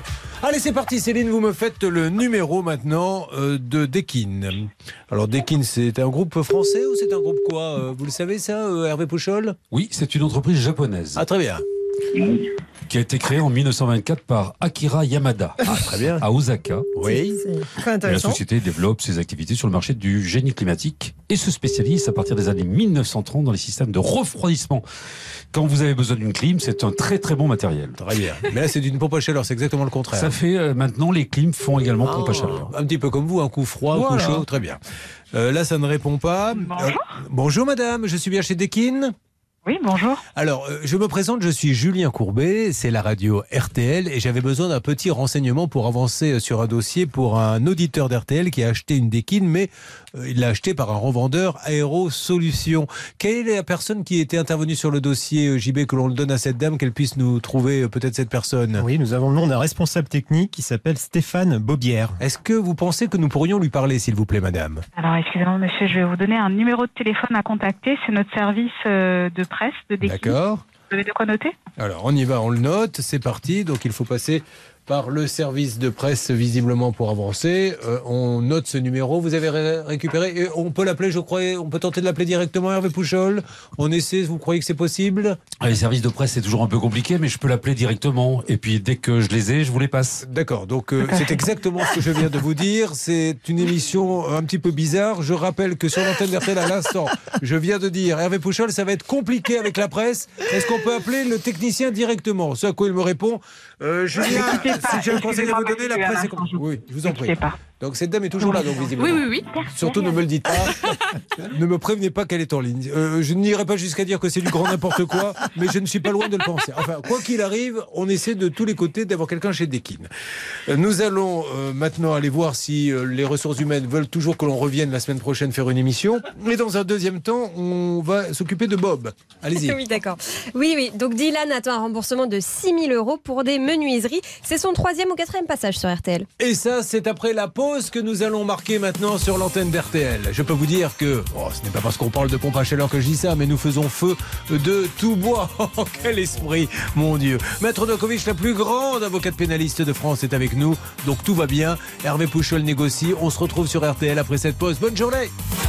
Allez, c'est parti Céline, vous me faites le numéro maintenant euh, de Dekin. Alors Dekin, c'est un groupe français ou c'est un groupe quoi euh, Vous le savez ça, euh, Hervé Pouchol? Oui, c'est une entreprise japonaise. Ah, très bien. Qui a été créée en mille neuf cent vingt-quatre par Akira Yamada. Ah, très bien. À Osaka. Oui. C'est très Et la intéressant. société développe ses activités sur le marché du génie climatique et se spécialise à partir des années mille neuf cent trente dans les systèmes de refroidissement. Quand vous avez besoin d'une clim, c'est un très très bon matériel. Très bien. Mais là, c'est d'une pompe à chaleur, c'est exactement le contraire. Ça fait euh, maintenant, les clims font également Ah, pompe à chaleur. un petit peu comme vous, un coup froid, un Voilà. coup chaud, très bien. Euh, là, ça ne répond pas. Bonjour. Euh, bonjour madame, je suis bien chez Dekin. Oui, bonjour. Alors, euh, je me présente, je suis Julien Courbet, c'est la radio R T L et j'avais besoin d'un petit renseignement pour avancer sur un dossier pour un auditeur d'R T L qui a acheté une Dekin, mais euh, il l'a acheté par un revendeur Aéro Solutions. Quelle est la personne qui était intervenue sur le dossier, euh, J B, que l'on le donne à cette dame, qu'elle puisse nous trouver euh, peut-être cette personne? Oui, nous avons le nom d'un responsable technique qui s'appelle Stéphane Bobière. Est-ce que vous pensez que nous pourrions lui parler, s'il vous plaît, madame? Alors, excusez-moi, monsieur, je vais vous donner un numéro de téléphone à contacter. C'est notre service euh, de presse de Dekin. D'accord. Vous avez de quoi noter? Alors, on y va, on le note, c'est parti. Donc, il faut passer par le service de presse, visiblement, pour avancer. Euh, on note ce numéro. Vous avez ré- récupéré. Et on peut l'appeler, je crois, on peut tenter de l'appeler directement, Hervé Pouchol. On essaie, vous croyez que c'est possible? Ah, les services de presse, c'est toujours un peu compliqué, mais je peux l'appeler directement. Et puis, dès que je les ai, je vous les passe. D'accord, donc euh, c'est exactement ce que je viens de vous dire. C'est une émission un petit peu bizarre. Je rappelle que sur l'antenne d'R T L, à l'instant, je viens de dire, Hervé Pouchol, ça va être compliqué avec la presse. Est-ce qu'on peut appeler le technicien directement? Ce à quoi il me répond, euh, Julien, si j'ai un conseil à vous donner, la presse est compliquée. Oui, je vous en prie. Donc cette dame est toujours là, donc visiblement. Oui, oui, oui. Surtout ne me le dites pas. Ne me prévenez pas qu'elle est en ligne. Euh, je n'irai pas jusqu'à dire que c'est du grand n'importe quoi, mais je ne suis pas loin de le penser. Enfin, quoi qu'il arrive, on essaie de tous les côtés d'avoir quelqu'un chez Dekin. Euh, nous allons euh, maintenant aller voir si euh, les ressources humaines veulent toujours que l'on revienne la semaine prochaine faire une émission. Mais dans un deuxième temps, on va s'occuper de Bob. Allez-y. Oui, d'accord. Oui, oui. Donc Dylan attend un remboursement de six mille euros pour des menuiseries. C'est son troisième ou quatrième passage sur R T L. Et ça, c'est après la pause que nous allons marquer maintenant sur l'antenne d'R T L. Je peux vous dire que, oh, ce n'est pas parce qu'on parle de pompe à chaleur que je dis ça, mais nous faisons feu de tout bois. Oh, quel esprit, mon Dieu. Maître Nokovic, la plus grande avocate pénaliste de France, est avec nous. Donc tout va bien. Hervé Pouchol négocie. On se retrouve sur R T L après cette pause. Bonne journée.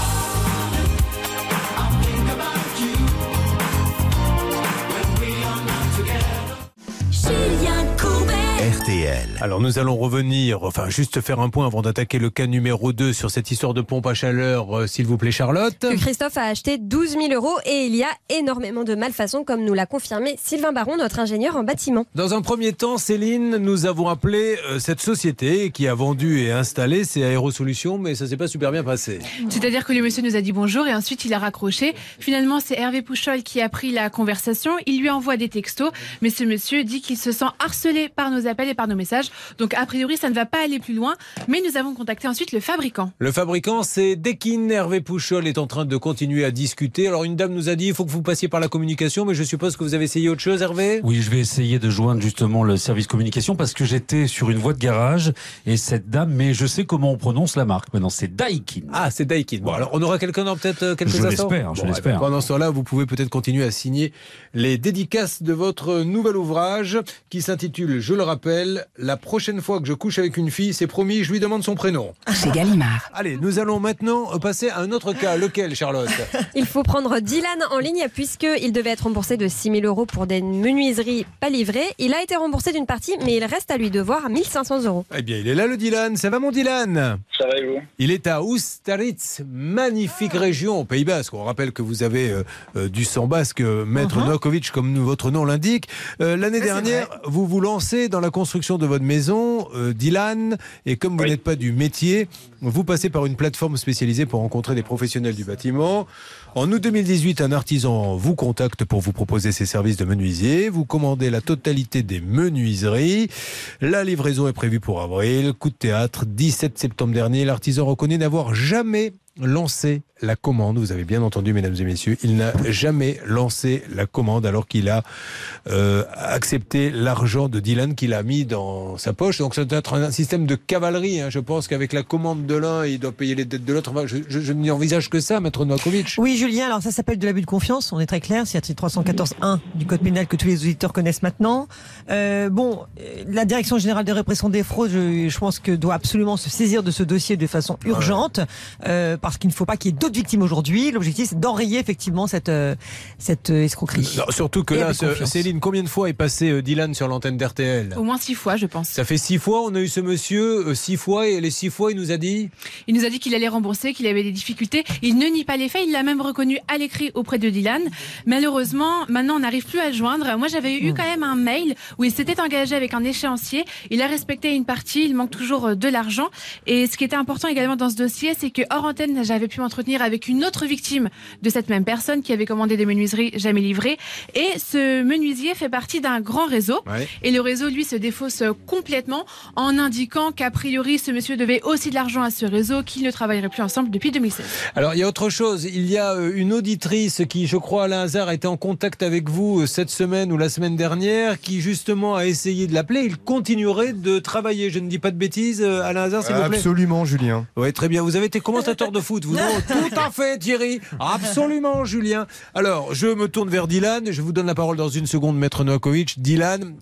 Julien Courbet. R T L. Alors nous allons revenir, enfin juste faire un point avant d'attaquer le cas numéro deux sur cette histoire de pompe à chaleur, euh, s'il vous plaît Charlotte. Que Christophe a acheté douze mille euros et il y a énormément de malfaçons, comme nous l'a confirmé Sylvain Baron, notre ingénieur en bâtiment. Dans un premier temps, Céline, nous avons appelé euh, cette société qui a vendu et installé ces aérosolutions, mais ça s'est pas super bien passé. C'est-à-dire que le monsieur nous a dit bonjour et ensuite il a raccroché. Finalement, c'est Hervé Pouchol qui a pris la conversation. Il lui envoie des textos, mais ce monsieur dit qu'il se sent harcelé par nos appels et par nos messages. Donc a priori, ça ne va pas aller plus loin. Mais nous avons contacté ensuite le fabricant. Le fabricant, c'est Dekin. Hervé Pouchol est en train de continuer à discuter. Alors une dame nous a dit, il faut que vous passiez par la communication, mais je suppose que vous avez essayé autre chose, Hervé? Oui, je vais essayer de joindre justement le service communication parce que j'étais sur une voie de garage et cette dame, mais je sais comment on prononce la marque. Maintenant, c'est Daikin. Ah, c'est Daikin. Bon, alors on aura quelqu'un dans peut-être euh, quelques Je instants. l'espère, je Bon, l'espère. eh ben, pendant ce temps-là, vous pouvez peut-être continuer à signer les dédicaces de votre nouvel ouvrage qui s'intitule, je le rappelle, La prochaine fois que je couche avec une fille, c'est promis, je lui demande son prénom. Chez Gallimard. Allez, nous allons maintenant passer à un autre cas. Lequel, Charlotte? Il faut prendre Dylan en ligne puisqu'il devait être remboursé de six mille euros pour des menuiseries pas livrées. Il a été remboursé d'une partie, mais il reste à lui devoir mille cinq cents euros. Eh bien, il est là, le Dylan. Ça va, mon Dylan? Ça va et vous? Il est à Ustaritz, magnifique région au Pays Basque. On rappelle que vous avez euh, euh, du sang basque, euh, Maître Uh-huh. Nokovic, comme votre nom l'indique. Euh, L'année Oui, c'est dernière, vrai. vous vous lancez dans la construction de votre maison, euh, Dylan, et comme vous n'êtes pas du métier, vous passez par une plateforme spécialisée pour rencontrer des professionnels du bâtiment. En août deux mille dix-huit, un artisan vous contacte pour vous proposer ses services de menuisier. Vous commandez la totalité des menuiseries. La livraison est prévue pour avril. Coup de théâtre, dix-sept septembre dernier, l'artisan reconnaît n'avoir jamais lancé la commande. Vous avez bien entendu, mesdames et messieurs, il n'a jamais lancé la commande alors qu'il a euh, accepté l'argent de Dylan qu'il a mis dans sa poche. Donc ça doit être un système de cavalerie. Hein. Je pense qu'avec la commande de l'un, il doit payer les dettes de l'autre. Enfin, je, je, je n'y envisage que ça, maître Novakovic. Oui, Julien, alors ça s'appelle de l'abus de confiance, on est très clair, c'est l'article trois cent quatorze un du Code pénal que tous les auditeurs connaissent maintenant. Euh, bon, la Direction générale de répression des fraudes, je, je pense que doit absolument se saisir de ce dossier de façon urgente, euh, parce qu'il ne faut pas qu'il y ait d'autres victimes aujourd'hui. L'objectif, c'est d'enrayer effectivement cette, euh, cette escroquerie. Non, surtout que Et là, avec confiance. Céline, combien de fois est passé euh, Dylan sur l'antenne d'R T L? Au moins six fois, je pense. Ça fait six fois, on a eu ce monsieur euh, six fois, et les six fois, il nous a dit... Il nous a dit qu'il allait rembourser, qu'il avait des difficultés. Il ne nie pas les faits, il l'a même reconnu à l'écrit auprès de Dylan. Malheureusement, maintenant, on n'arrive plus à le joindre. Moi, j'avais eu quand même un mail où il s'était engagé avec un échéancier. Il a respecté une partie, il manque toujours de l'argent. Et ce qui était important également dans ce dossier, c'est que hors antenne, j'avais pu m'entretenir avec une autre victime de cette même personne qui avait commandé des menuiseries jamais livrées. Et ce menuisier fait partie d'un grand réseau. Ouais. Et le réseau, lui, se défausse complètement en indiquant qu'a priori, ce monsieur devait aussi de l'argent à ce réseau, qu'ils ne travailleraient plus ensemble depuis deux mille seize. Alors, il y a autre chose. Il y a une auditrice qui, je crois, Alain Hazard, a été en contact avec vous cette semaine ou la semaine dernière, qui justement a essayé de l'appeler. Il continuerait de travailler. Je ne dis pas de bêtises, Alain Hazard, s'il vous plaît. Absolument, Julien. Oui, très bien. Vous avez été commentateur de foot, vous. Non, tout à fait, Thierry. Absolument, Julien. Alors, je me tourne vers Dylan. Je vous donne la parole dans une seconde, maître Novakovic. Dylan,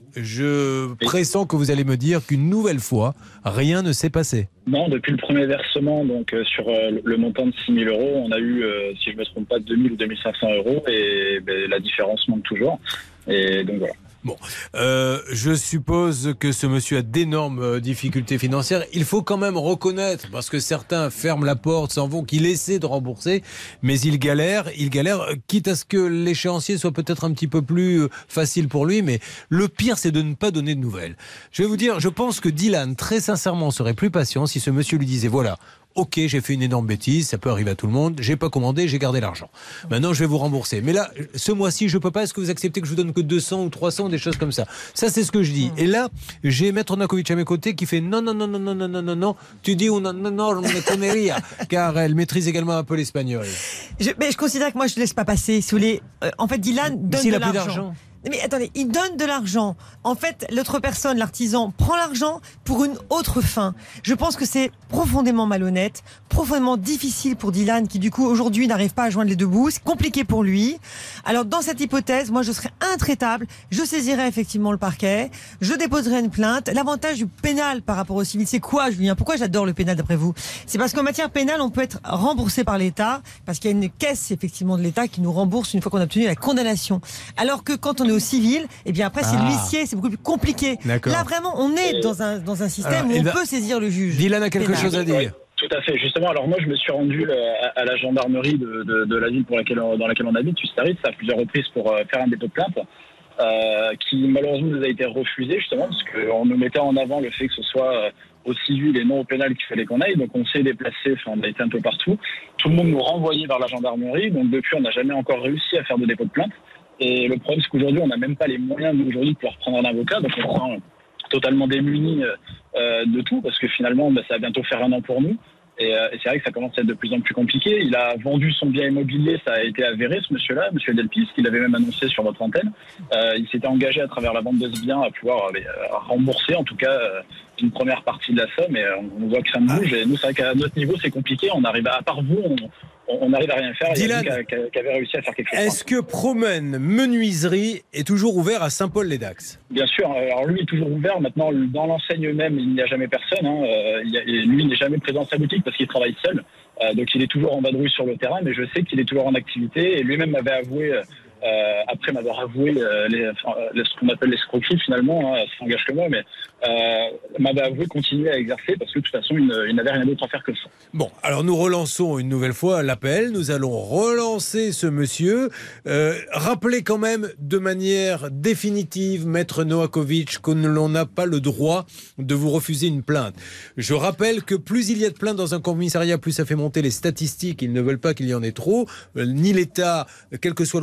je pressens que vous allez me dire qu'une nouvelle fois, rien ne s'est passé. Non, depuis le premier versement, donc euh, sur euh, le montant de six mille euros, on a eu, euh, si je ne me trompe pas, deux mille ou deux mille cinq cents euros, et ben, la différence manque toujours. Et donc voilà. Bon, euh, je suppose que ce monsieur a d'énormes difficultés financières. Il faut quand même reconnaître, parce que certains ferment la porte, s'en vont, qu'il essaie de rembourser, mais il galère, il galère, quitte à ce que l'échéancier soit peut-être un petit peu plus facile pour lui, mais le pire, c'est de ne pas donner de nouvelles. Je vais vous dire, je pense que Dylan, très sincèrement, serait plus patient si ce monsieur lui disait, voilà, ok, j'ai fait une énorme bêtise, ça peut arriver à tout le monde, j'ai pas commandé, j'ai gardé l'argent. Maintenant, je vais vous rembourser. Mais là, ce mois-ci, je peux pas. Est-ce que vous acceptez que je vous donne que deux cents ou trois cents, des choses comme ça? Ça, c'est ce que je dis. Et là, j'ai Maître Novakovic à mes côtés qui fait non, non, non, non, non, non, non, non, non. Tu dis una norme de conneria, car elle maîtrise également un peu l'espagnol. Je, mais je considère que moi, je ne laisse pas passer. Si vous voulez, euh, en fait, Dylan donne S'il de a plus l'argent. d'argent. Mais attendez, il donne de l'argent. En fait, l'autre personne, l'artisan, prend l'argent pour une autre fin. Je pense que c'est profondément malhonnête, profondément difficile pour Dylan, qui du coup aujourd'hui n'arrive pas à joindre les deux bouts. C'est compliqué pour lui. Alors dans cette hypothèse, moi je serais intraitable. Je saisirais effectivement le parquet. Je déposerais une plainte. L'avantage du pénal par rapport au civil, c'est quoi, Julien? Pourquoi j'adore le pénal d'après vous? C'est parce qu'en matière pénale, on peut être remboursé par l'État, parce qu'il y a une caisse effectivement de l'État qui nous rembourse une fois qu'on a obtenu la condamnation. Alors que quand on est au civil, et bien après c'est Ah. l'huissier, c'est beaucoup plus compliqué. D'accord. Là vraiment, on est dans un dans un système Alors, où il on va- peut saisir le juge. Dylan a quelque pénal. chose à dire. Oui, tout à fait. Justement, alors moi, je me suis rendu euh, à, à la gendarmerie de, de, de la ville pour laquelle, on- dans laquelle on habite, Ustaritz, à plusieurs reprises pour euh, faire un dépôt de plainte, euh, qui malheureusement nous a été refusé, justement, parce qu'on nous mettait en avant le fait que ce soit euh, au civil et non au pénal qu'il fallait qu'on aille. Donc on s'est déplacé, enfin on a été un peu partout. Tout le monde nous renvoyait vers la gendarmerie. Donc depuis, on n'a jamais encore réussi à faire de dépôt de plainte. Et le problème, c'est qu'aujourd'hui, on n'a même pas les moyens aujourd'hui de pouvoir prendre un avocat. Donc on se sent totalement démunis euh, de tout, parce que finalement, bah, ça va bientôt faire un an pour nous. Et, euh, et c'est vrai que ça commence à être de plus en plus compliqué. Il a vendu son bien immobilier, ça a été avéré, ce monsieur-là, monsieur Delpis, qu'il avait même annoncé sur votre antenne. Euh, il s'était engagé à travers la vente de ce bien à pouvoir euh, rembourser, en tout cas, euh, une première partie de la somme. Et euh, on voit que ça ne bouge. Et nous, c'est vrai qu'à notre niveau, c'est compliqué. On arrive à, à part vous, on, on n'arrive à rien faire. Il y a Dylan, lui qui, a- qui avait réussi à faire quelque chose. Est-ce que Promen Menuiserie est toujours ouvert à Saint-Paul-les-Dax? Bien sûr. Alors lui est toujours ouvert. Maintenant, dans l'enseigne même, il n'y a jamais personne. Hein. Euh, il y a- et lui n'est jamais présent dans sa boutique parce qu'il travaille seul. Euh, donc il est toujours en vadrouille sur le terrain, mais je sais qu'il est toujours en activité. Et lui-même m'avait avoué, euh, après m'avoir avoué euh, les, enfin, les- ce qu'on appelle l'escroquerie finalement, hein, ça n'engage que moi, mais euh, m'avait avoué continuer à exercer parce que de toute façon, il, ne- il n'avait rien d'autre à faire que ça. Bon, alors nous relançons une nouvelle fois l'appel. Nous allons relancer ce monsieur. Euh, rappelez quand même de manière définitive, maître Novakovic, que l'on n'a pas le droit de vous refuser une plainte. Je rappelle que plus il y a de plaintes dans un commissariat, plus ça fait monter les statistiques. Ils ne veulent pas qu'il y en ait trop. Euh, ni l'État, quel que soit le gouvernement,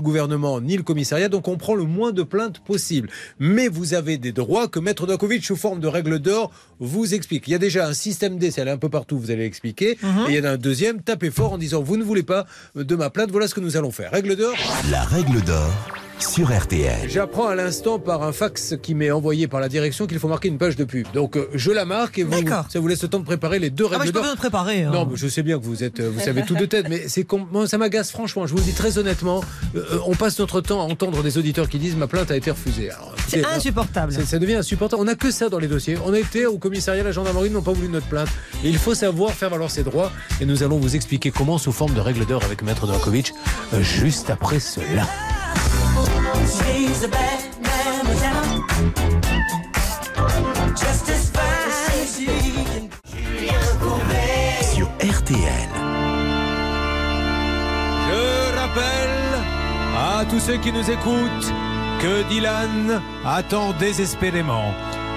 évidemment ni le commissariat, donc on prend le moins de plaintes possible. Mais vous avez des droits que Maître Novakovic, sous forme de règle d'or, vous explique. Il y a déjà un système D, c'est allé un peu partout, vous allez l'expliquer. Mm-hmm. Et il y en a un deuxième, tapez fort en disant vous ne voulez pas de ma plainte, voilà ce que nous allons faire. Règle d'or. La règle d'or sur R T L. J'apprends à l'instant par un fax qui m'est envoyé par la direction qu'il faut marquer une page de pub. Donc euh, je la marque et vous, ça vous laisse le temps de préparer les deux règles ah bah, d'or. Je peux pas préparer. Hein. Non, mais je sais bien que vous êtes, vous savez tout de tête, mais c'est com- ça m'agace franchement. Je vous le dis très honnêtement. Euh, on passe notre temps à entendre des auditeurs qui disent ma plainte a été refusée. Alors, c'est insupportable. C'est, ça devient insupportable. On n'a que ça dans les dossiers. On a été au commissariat, la gendarmerie n'ont pas voulu notre plainte. Et il faut savoir faire valoir ses droits. Et nous allons vous expliquer comment sous forme de règle d'or avec Maître Novakovic euh, juste après cela. She's a bad man down. Just as fine as she can. Julien Courbet sur R T L. Je rappelle à tous ceux qui nous écoutent que Dylan attend désespérément.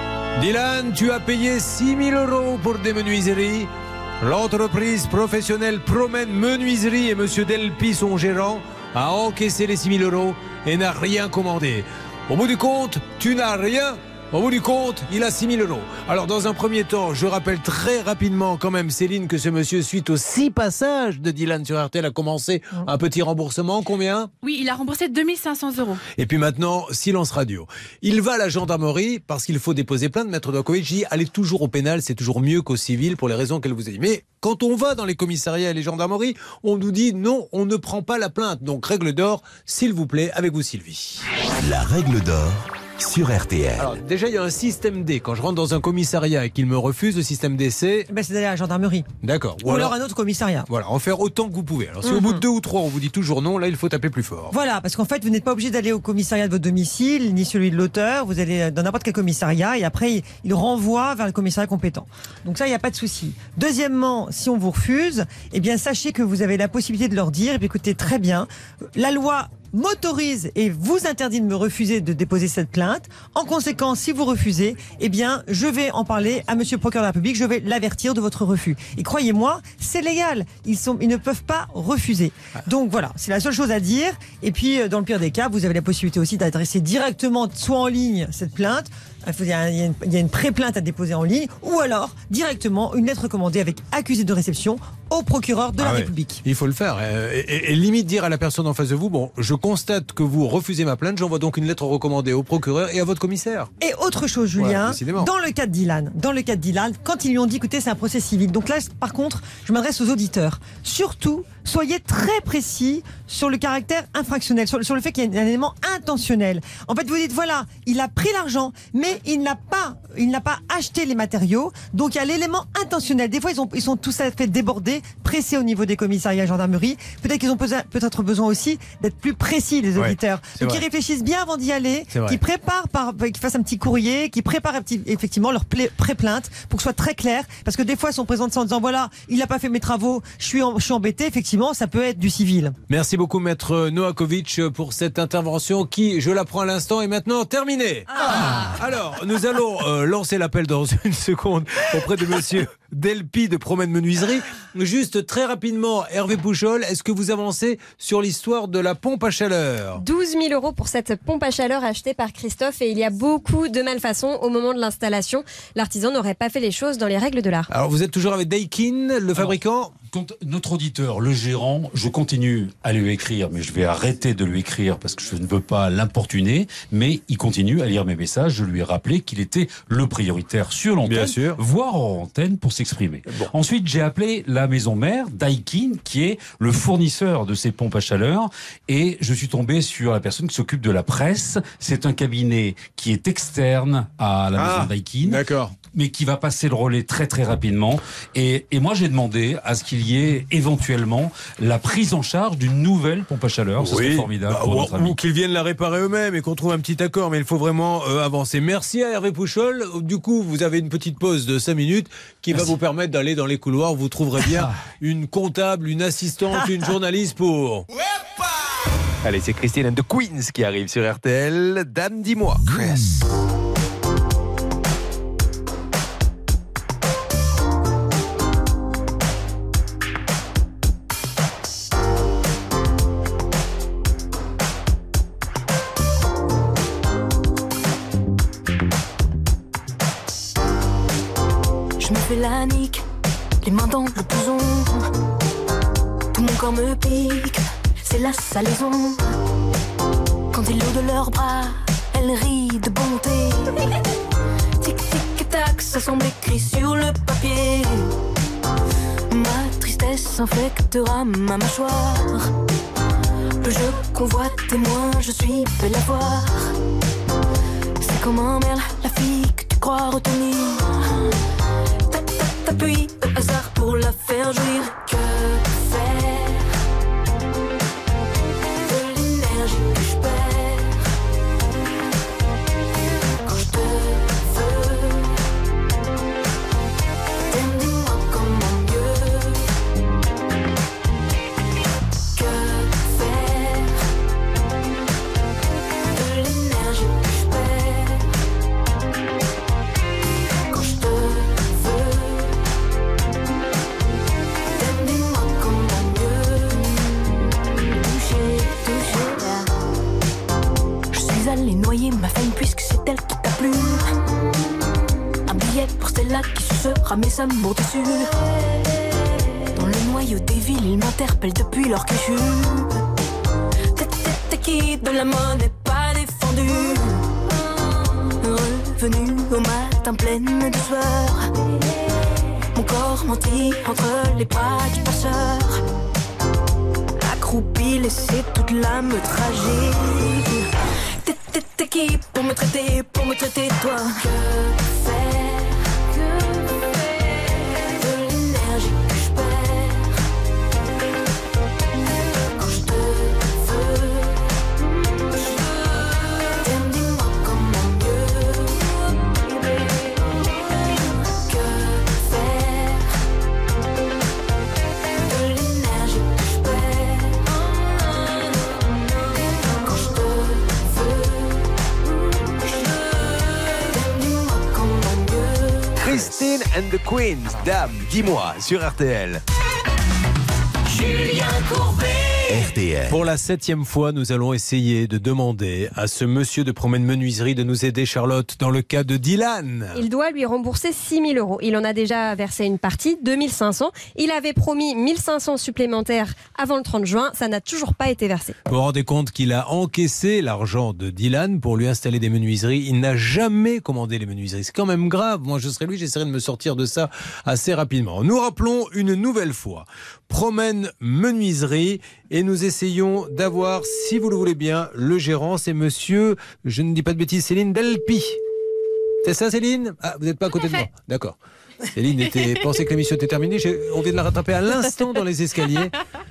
Dylan, tu as payé six mille euros pour des menuiseries. L'entreprise professionnelle Promène Menuiserie et Monsieur Delpy, son gérant, a encaissé les six mille euros et n'a rien commandé. Au bout du compte, tu n'as rien. Au bout du compte, il a six mille euros. Alors, dans un premier temps, je rappelle très rapidement quand même, Céline, que ce monsieur, suite aux six passages de Dylan sur R T L, a commencé un petit remboursement. Combien ? Oui, il a remboursé deux mille cinq cents euros. Et puis maintenant, silence radio. Il va à la gendarmerie parce qu'il faut déposer plainte. Maître Novakovic dit, allez toujours au pénal, c'est toujours mieux qu'au civil pour les raisons qu'elle vous a dit. Mais quand on va dans les commissariats et les gendarmeries, on nous dit non, on ne prend pas la plainte. Donc, règle d'or, s'il vous plaît, avec vous, Sylvie. La règle d'or sur R T L. Alors déjà il y a un système D. Quand je rentre dans un commissariat et qu'il me refuse, le système D c'est... Ben, c'est d'aller à la gendarmerie. D'accord. Ou, ou alors, alors un autre commissariat. Voilà, en faire autant que vous pouvez. Alors si mm-hmm. au bout de deux ou trois on vous dit toujours non, là il faut taper plus fort. Voilà, parce qu'en fait vous n'êtes pas obligé d'aller au commissariat de votre domicile, ni celui de l'auteur. Vous allez dans n'importe quel commissariat et après il renvoie vers le commissariat compétent. Donc ça il n'y a pas de souci. Deuxièmement, si on vous refuse, eh bien sachez que vous avez la possibilité de leur dire, eh bien, écoutez très bien, la loi m'autorise et vous interdit de me refuser de déposer cette plainte. En conséquence, si vous refusez, eh bien, je vais en parler à monsieur le procureur de la République, je vais l'avertir de votre refus. Et croyez-moi, c'est légal. Ils sont, ils ne peuvent pas refuser. Donc voilà, c'est la seule chose à dire. Et puis, dans le pire des cas, vous avez la possibilité aussi d'adresser directement, soit en ligne, cette plainte. Il y a une, il y a une pré-plainte à déposer en ligne, ou alors directement une lettre recommandée avec accusé de réception au procureur de la ah ouais, République. Il faut le faire. Et, et, et limite dire à la personne en face de vous, bon, je constate que vous refusez ma plainte, j'envoie donc une lettre recommandée au procureur et à votre commissaire. Et autre chose, Julien, voilà, dans le cas de Dylan, dans le cas de Dylan, quand ils lui ont dit, écoutez, c'est un procès civil. Donc là, par contre, je m'adresse aux auditeurs. Surtout, soyez très précis sur le caractère infractionnel, sur, sur le fait qu'il y a un élément intentionnel. En fait, vous dites, voilà, il a pris l'argent, mais il n'a pas, il n'a pas acheté les matériaux, donc il y a l'élément intentionnel. Des fois, ils, ont, ils sont tous à fait débordés, pressés au niveau des commissariats et gendarmeries. Peut-être qu'ils ont peut-être besoin aussi d'être plus précis, les auditeurs. Ouais, donc ils réfléchissent bien avant d'y aller, qu'ils préparent, par, qu'ils fassent un petit courrier, qu'ils préparent effectivement leur pré-plainte pour que ce soit très clair. Parce que des fois, ils sont présentés en disant, voilà, il n'a pas fait mes travaux, je suis, en, je suis embêté. Effectivement, ça peut être du civil. Merci beaucoup, Maître Novakovic, pour cette intervention qui, je l'apprends à l'instant, est maintenant terminée. Ah. Alors, nous allons euh, lancer l'appel dans une seconde auprès de monsieur Delpy de Promène Menuiserie. Juste très rapidement, Hervé Pouchol, est-ce que vous avancez sur l'histoire de la pompe à chaleur ? douze mille euros pour cette pompe à chaleur achetée par Christophe et il y a beaucoup de malfaçons au moment de l'installation. L'artisan n'aurait pas fait les choses dans les règles de l'art. Alors vous êtes toujours avec Daikin, le fabricant ? Quand notre auditeur, le gérant, je continue à lui écrire, mais je vais arrêter de lui écrire parce que je ne veux pas l'importuner, mais il continue à lire mes messages. Je lui ai rappelé qu'il était le prioritaire sur l'antenne, voire hors antenne pour s'exprimer. Bon. Ensuite, j'ai appelé la maison mère, Daikin, qui est le fournisseur de ces pompes à chaleur, et je suis tombé sur la personne qui s'occupe de la presse. C'est un cabinet qui est externe à la ah, maison Daikin. D'accord. Mais qui va passer le relais très très rapidement. Et, et moi j'ai demandé à ce qu'il y ait éventuellement la prise en charge d'une nouvelle pompe à chaleur. Ce oui. serait formidable. Bah, pour ou, notre ami. ou qu'ils viennent la réparer eux-mêmes et qu'on trouve un petit accord. Mais il faut vraiment euh, avancer. Merci à Hervé Pouchol. Du coup, vous avez une petite pause de cinq minutes qui Merci. va vous permettre d'aller dans les couloirs. Vous trouverez bien une comptable, une assistante, une journaliste pour... Allez, c'est Christine and the Queens qui arrive sur R T L. Dame, dis-moi. Chris. panique, les mains dans le blouson. Tout mon corps me pique, c'est la salaison. Quand ils l'eau de leurs bras, elle rit de bonté. Tic tic tac, ça semble écrit sur le papier. Ma tristesse infectera ma mâchoire. Le jeu qu'on voit témoin, je suis belle à voir. C'est comme un merle, la fille que tu crois retenir. T'appuies au hasard pour la faire jouir. Que faire de l'énergie que je perds quand je te veux? Dis-moi comment mieux. Que faire de l'énergie que je perds quand je te veux? Dis-moi comment mieux. Toucher, toucher là. Je suis allée noyer ma femme puisque c'est elle qui t'a plu. Un billet pour Stella qui sucera mes amours déçus. Dans le noyau des villes, ils m'interpellent depuis leur que je suis. T'es qui de la mode n'est pas défendu. Revenu au matin pleine de sueur. Mon corps menti entre les bras du passeur. Accroupi, laissé toute l'âme tragique. T'es, t'es, t'es qui pour me traiter, pour me traiter toi? Que faire, que faire de l'énergie que je perds quand je te veux? Dis-moi comment mieux. Que faire de l'énergie que je perds quand je te veux? Dis-moi comment mieux. Christine and the Queens, Dame, dis-moi, sur R T L. Julien Courbet. R T L. Pour la septième fois, nous allons essayer de demander à ce monsieur de Promène Menuiserie de nous aider, Charlotte, dans le cas de Dylan. Il doit lui rembourser six mille euros. Il en a déjà versé une partie, deux mille cinq cents. Il avait promis mille cinq cents supplémentaires avant le trente juin. Ça n'a toujours pas été versé. Vous vous rendez compte qu'il a encaissé l'argent de Dylan pour lui installer des menuiseries. Il n'a jamais commandé les menuiseries. C'est quand même grave. Moi, je serais lui, j'essaierais de me sortir de ça assez rapidement. Nous rappelons une nouvelle fois Promène Menuiserie et nous essayons d'avoir, si vous le voulez bien, le gérant. C'est monsieur, je ne dis pas de bêtises, Céline Delpy. C'est ça, Céline? Ah, vous n'êtes pas à côté de moi. D'accord. Céline était, pensait que l'émission était terminée. J'ai- On vient de la rattraper à l'instant dans les escaliers.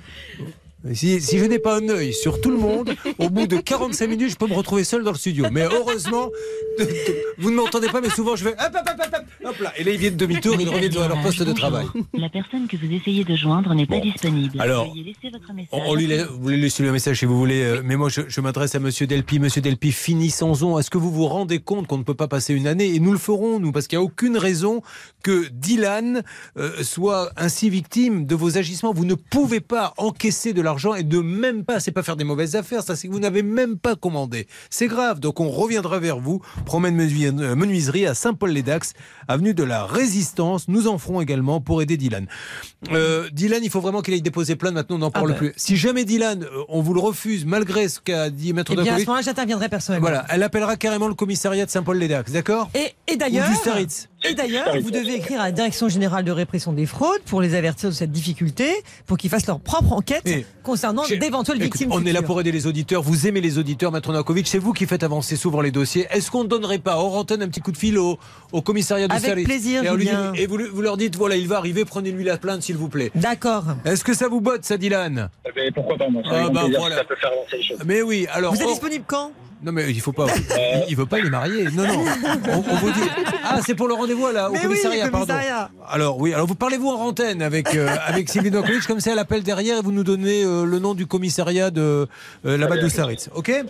Si, si je n'ai pas un œil sur tout le monde, au bout de quarante-cinq minutes, je peux me retrouver seul dans le studio. Mais heureusement, vous ne m'entendez pas, mais souvent je vais hop, hop, hop, hop, hop, hop là. Et là, ils viennent demi-tour, ils reviennent à leur poste de travail. La personne que vous essayez de joindre n'est pas disponible. Alors, Veuillez laisser votre message. On, on lui laisse, vous voulez laisser lui un message si vous voulez, euh, mais moi je, je m'adresse à Monsieur Delpy. Monsieur Delpy, finissons-en. Est-ce que vous vous rendez compte qu'on ne peut pas passer une année, et nous le ferons, nous, parce qu'il n'y a aucune raison que Dylan euh, soit ainsi victime de vos agissements. Vous ne pouvez pas encaisser de l'argent et de même pas, c'est pas faire des mauvaises affaires, ça c'est que vous n'avez même pas commandé. C'est grave, donc on reviendra vers vous. Promène Menuiserie à Saint-Paul-les-Dax, avenue de la Résistance. Nous en ferons également pour aider Dylan. Euh, Dylan, il faut vraiment qu'il aille déposer plainte, maintenant on n'en parle bah. plus. Si jamais Dylan, euh, on vous le refuse, malgré ce qu'a dit Maître Eh bien, à ce Dakovic, moment-là, j'interviendrai personnellement. voilà, elle appellera carrément le commissariat de Saint-Paul-les-Dax, d'accord? Et, et d'ailleurs, Ou du Staritz. et d'ailleurs, vous devez écrire à la Direction Générale de Répression des Fraudes pour les avertir de cette difficulté, pour qu'ils fassent leur propre enquête Et concernant d'éventuelles Écoute, victimes on est là futures. pour aider les auditeurs. Vous aimez les auditeurs, Maître Dakovic. C'est vous qui faites avancer souvent les dossiers. Est-ce qu'on ne donnerait pas hors antenne un petit coup de fil au, au commissariat du Avec Staritz plaisir, et, on lui dit- Julien. et vous, lui- vous leur dites, voilà, il va arriver, prenez-lui la plainte, s'il vous plaît. D'accord. Est-ce que ça vous botte, ça, Dylan? Eh ben, pourquoi pas, moi. C'est Ah, avec grand bah, plaisir, voilà. ça peut faire avancer les choses. Mais oui, alors... Vous êtes on- disponible quand? Non, mais il faut pas... il, il veut pas les marier. Non, non. On, on vous dit... Ah, c'est pour le rendez-vous, là, au Mais oui, commissariat, le commissariat. pardon. Alors, oui, alors vous parlez-vous en antenne avec, euh, avec Sylvie Dakovic, comme ça, elle appelle derrière et vous nous donnez euh, le nom du commissariat de euh, là-bas de Staritz. OK?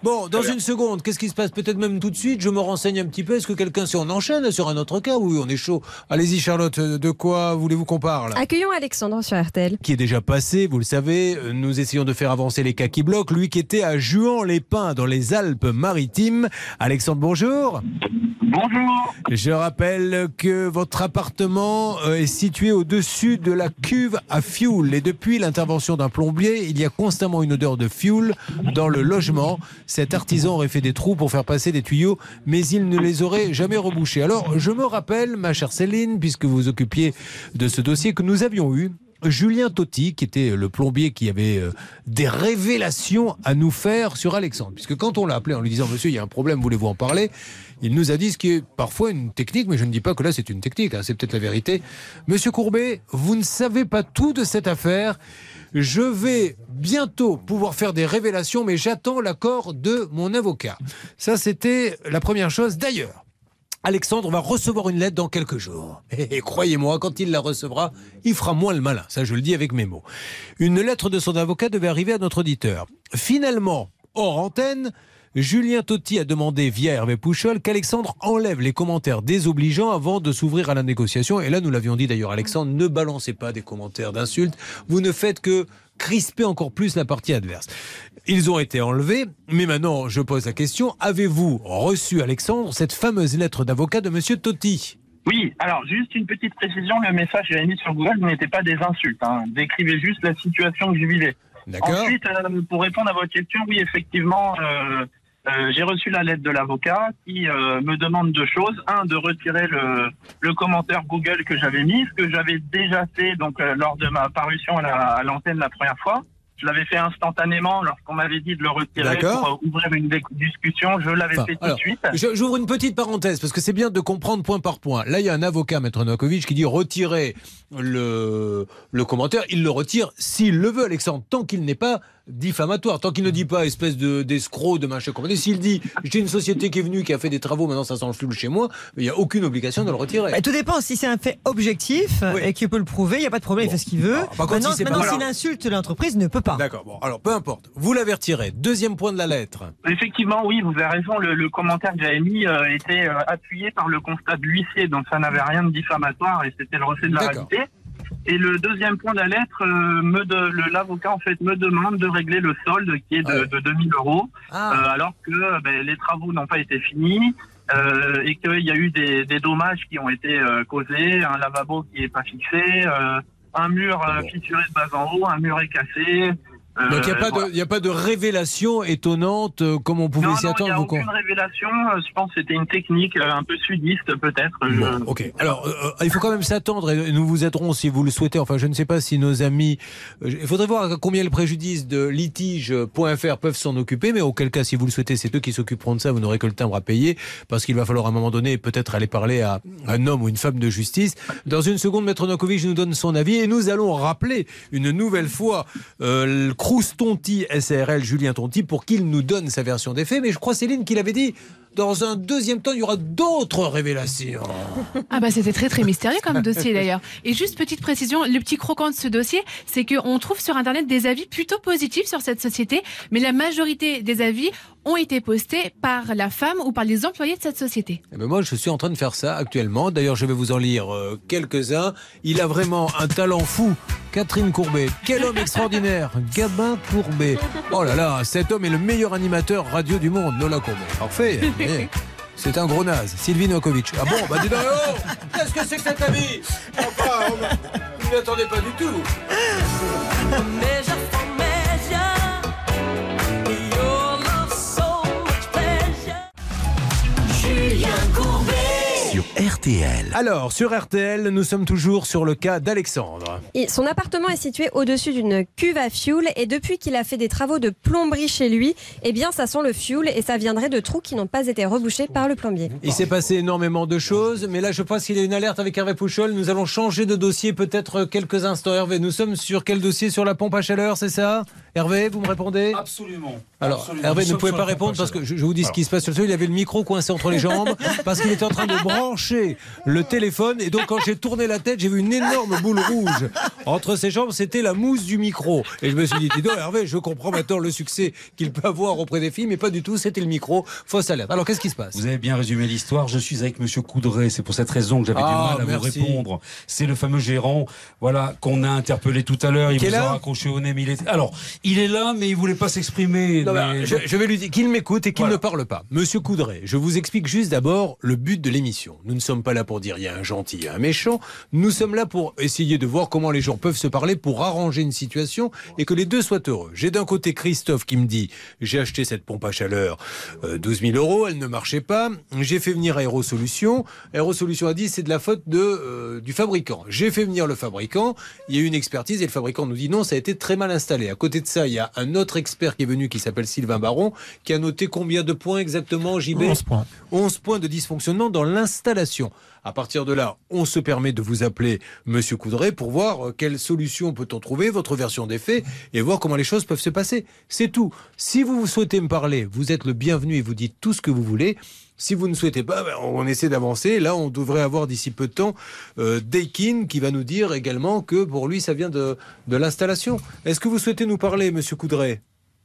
Bon, dans Très bien. une seconde, qu'est-ce qui se passe? Peut-être même tout de suite, je me renseigne un petit peu. Est-ce que quelqu'un, si on enchaîne sur un autre cas? Oui, on est chaud. Allez-y Charlotte, de quoi voulez-vous qu'on parle? Accueillons Alexandre sur R T L. Qui est déjà passé, vous le savez, nous essayons de faire avancer les cas qui bloquent. Lui qui était à Juan-les-Pins dans les Alpes-Maritimes. Alexandre, bonjour. Bonjour. Je rappelle que votre appartement est situé au-dessus de la cuve à fioul. Et depuis l'intervention d'un plombier, il y a constamment une odeur de fioul dans le logement. Cet artisan aurait fait des trous pour faire passer des tuyaux, mais il ne les aurait jamais rebouchés. Alors, je me rappelle, ma chère Céline, puisque vous vous occupiez de ce dossier, que nous avions eu Julien Totti, qui était le plombier qui avait euh, des révélations à nous faire sur Alexandre. Puisque quand on l'a appelé en lui disant « Monsieur, il y a un problème, voulez-vous en parler ?» Il nous a dit ce qui est parfois une technique, mais je ne dis pas que là c'est une technique, hein, c'est peut-être la vérité. Monsieur Courbet, vous ne savez pas tout de cette affaire. Je vais bientôt pouvoir faire des révélations, mais j'attends l'accord de mon avocat. Ça, c'était la première chose. D'ailleurs, Alexandre va recevoir une lettre dans quelques jours. Et croyez-moi, quand il la recevra, il fera moins le malin. Ça, je le dis avec mes mots. Une lettre de son avocat devait arriver à notre auditeur. Finalement, hors antenne, Julien Totti a demandé via Hervé Pouchol qu'Alexandre enlève les commentaires désobligeants avant de s'ouvrir à la négociation. Et là, nous l'avions dit d'ailleurs, Alexandre, ne balancez pas des commentaires d'insultes. Vous ne faites que crisper encore plus la partie adverse. Ils ont été enlevés, mais maintenant, je pose la question, avez-vous reçu, Alexandre, cette fameuse lettre d'avocat de Monsieur Totti ? Oui, alors juste une petite précision, le message que j'avais mis sur Google n'était pas des insultes, hein. Décrivez juste la situation que je vivais. D'accord. Ensuite, euh, pour répondre à votre question, oui, effectivement, euh, euh, j'ai reçu la lettre de l'avocat qui euh, me demande deux choses. Un, de retirer le, le commentaire Google que j'avais mis, ce que j'avais déjà fait donc euh, lors de ma parution à, la, à l'antenne la première fois. Je l'avais fait instantanément lorsqu'on m'avait dit de le retirer. D'accord. Pour euh, ouvrir une discussion. Je l'avais enfin, fait tout alors, de suite. Je, j'ouvre une petite parenthèse parce que c'est bien de comprendre point par point. Là, il y a un avocat, Maître Novakovic, qui dit retirer le, le commentaire. Il le retire s'il le veut, Alexandre, tant qu'il n'est pas diffamatoire, tant qu'il ne dit pas espèce de, d'escroc, de machin comme ça. S'il dit j'ai une société qui est venue, qui a fait des travaux, maintenant ça sent le flou chez moi, il n'y a aucune obligation de le retirer. Bah, tout dépend. Si c'est un fait objectif oui. et qu'il peut le prouver, il n'y a pas de problème, bon. Il fait ce qu'il veut. Alors, maintenant, si maintenant s'il insulte l'entreprise, ne peut pas. D'accord, bon, alors peu importe. Vous l'avez retiré. Deuxième point de la lettre. Effectivement, oui, vous avez raison. Le, le commentaire que j'avais mis euh, était euh, appuyé par le constat de l'huissier, donc ça n'avait rien de diffamatoire et c'était le reflet de la D'accord. réalité. Et le deuxième point de la lettre, euh, me de, le, l'avocat en fait me demande de régler le solde qui est de, ah. de deux mille euros, ah. euh, alors que ben, les travaux n'ont pas été finis euh, et qu'il y a eu des, des dommages qui ont été euh, causés, un lavabo qui n'est pas fixé, euh, un mur euh, fissuré de bas en haut, un mur est cassé. Euh, Donc il n'y a, voilà. a pas de révélation étonnante euh, comme on pouvait non, s'y attendre. Non, il n'y a aucune révélation. Je pense que c'était une technique euh, un peu sudiste peut-être. Bon, je... Ok. Alors euh, il faut quand même s'attendre et nous vous aiderons si vous le souhaitez. Enfin je ne sais pas si nos amis... Euh, il faudrait voir combien le préjudice de litige point f r peuvent s'en occuper, mais auquel cas si vous le souhaitez c'est eux qui s'occuperont de ça, vous n'aurez que le timbre à payer parce qu'il va falloir à un moment donné peut-être aller parler à un homme ou une femme de justice. Dans une seconde, Maître Novakovic nous donne son avis et nous allons rappeler une nouvelle fois euh, le Crous Tonti S A R L, Julien Tonti, pour qu'il nous donne sa version des faits. Mais je crois, Céline, qu'il avait dit dans un deuxième temps, il y aura d'autres révélations. Ah bah c'était très très mystérieux comme dossier d'ailleurs. Et juste petite précision, le petit croquant de ce dossier, c'est qu'on trouve sur Internet des avis plutôt positifs sur cette société, mais la majorité des avis ont été postés par la femme ou par les employés de cette société. Eh ben moi, je suis en train de faire ça actuellement. D'ailleurs, je vais vous en lire euh, quelques-uns. Il a vraiment un talent fou. Catherine Courbet. Quel homme extraordinaire. Gabin Courbet. Oh là là, cet homme est le meilleur animateur radio du monde. Lola Courbet. Parfait. Mais c'est un gros naze. Sylvie Novakovic. Ah bon, bah dis donc, oh, qu'est-ce que c'est que cet ami? Enfin, on ne l'attendait pas du tout. Julien Courbet sur R T L. Alors, sur R T L, nous sommes toujours sur le cas d'Alexandre. Et son appartement est situé au-dessus d'une cuve à fioul et depuis qu'il a fait des travaux de plomberie chez lui, eh bien ça sent le fioul et ça viendrait de trous qui n'ont pas été rebouchés par le plombier. Il s'est passé énormément de choses, mais là je pense qu'il y a une alerte avec Hervé Pouchol. Nous allons changer de dossier peut-être quelques instants. Hervé, nous sommes sur quel dossier? Sur la pompe à chaleur, c'est ça? Hervé, vous me répondez? Absolument. Alors, Absolument. Hervé Nous ne sommes pouvait sur pas la répondre pompe à parce que chaleur. je, je vous dis ce qui se passe sur le sol. Il avait le micro coincé entre les jambes parce qu'il était en train de brancher le téléphone. Et donc, quand j'ai tourné la tête, j'ai vu une énorme boule rouge entre ses jambes. C'était la mousse du micro. Et je me suis dit, dis donc, Hervé, je comprends maintenant le succès qu'il peut avoir auprès des filles, mais pas du tout. C'était le micro. Fausse alerte. Alors, qu'est-ce qui se passe? Vous avez bien résumé l'histoire. Je suis avec Monsieur Coudray. C'est pour cette raison que j'avais Ah, du mal à merci. vous répondre. C'est le fameux gérant, voilà, qu'on a interpellé tout à l'heure. Il Qui est vous a là raccroché au nez. Mais il est... Alors, il est là, mais il voulait pas s'exprimer. Non, mais- mais je, je vais lui dire qu'il m'écoute et qu'il Voilà. ne parle pas. Monsieur Coudray, je vous explique juste d'abord le but de l'émission. Nous ne sommes pas là pour dire il y a un gentil et un méchant. Nous sommes là pour essayer de voir comment les gens peuvent se parler pour arranger une situation et que les deux soient heureux. J'ai d'un côté Christophe qui me dit j'ai acheté cette pompe à chaleur euh, douze mille euros, elle ne marchait pas. J'ai fait venir Aérosolutions. Aérosolutions a dit c'est de la faute de, euh, du fabricant. J'ai fait venir le fabricant. Il y a eu une expertise et le fabricant nous dit non, ça a été très mal installé. À côté de ça, il y a un autre expert qui est venu qui s'appelle Sylvain Baron qui a noté combien de points exactement, J B? onze points. onze points de dysfonctionnement dans l'installation. À partir de là, on se permet de vous appeler Monsieur Coudray pour voir euh, quelle solution peut-on trouver, votre version des faits, et voir comment les choses peuvent se passer. C'est tout. Si vous souhaitez me parler, vous êtes le bienvenu et vous dites tout ce que vous voulez. Si vous ne souhaitez pas, ben, on essaie d'avancer. Là, on devrait avoir d'ici peu de temps euh, Daikin qui va nous dire également que pour lui, ça vient de, de l'installation. Est-ce que vous souhaitez nous parler, Monsieur Coudray?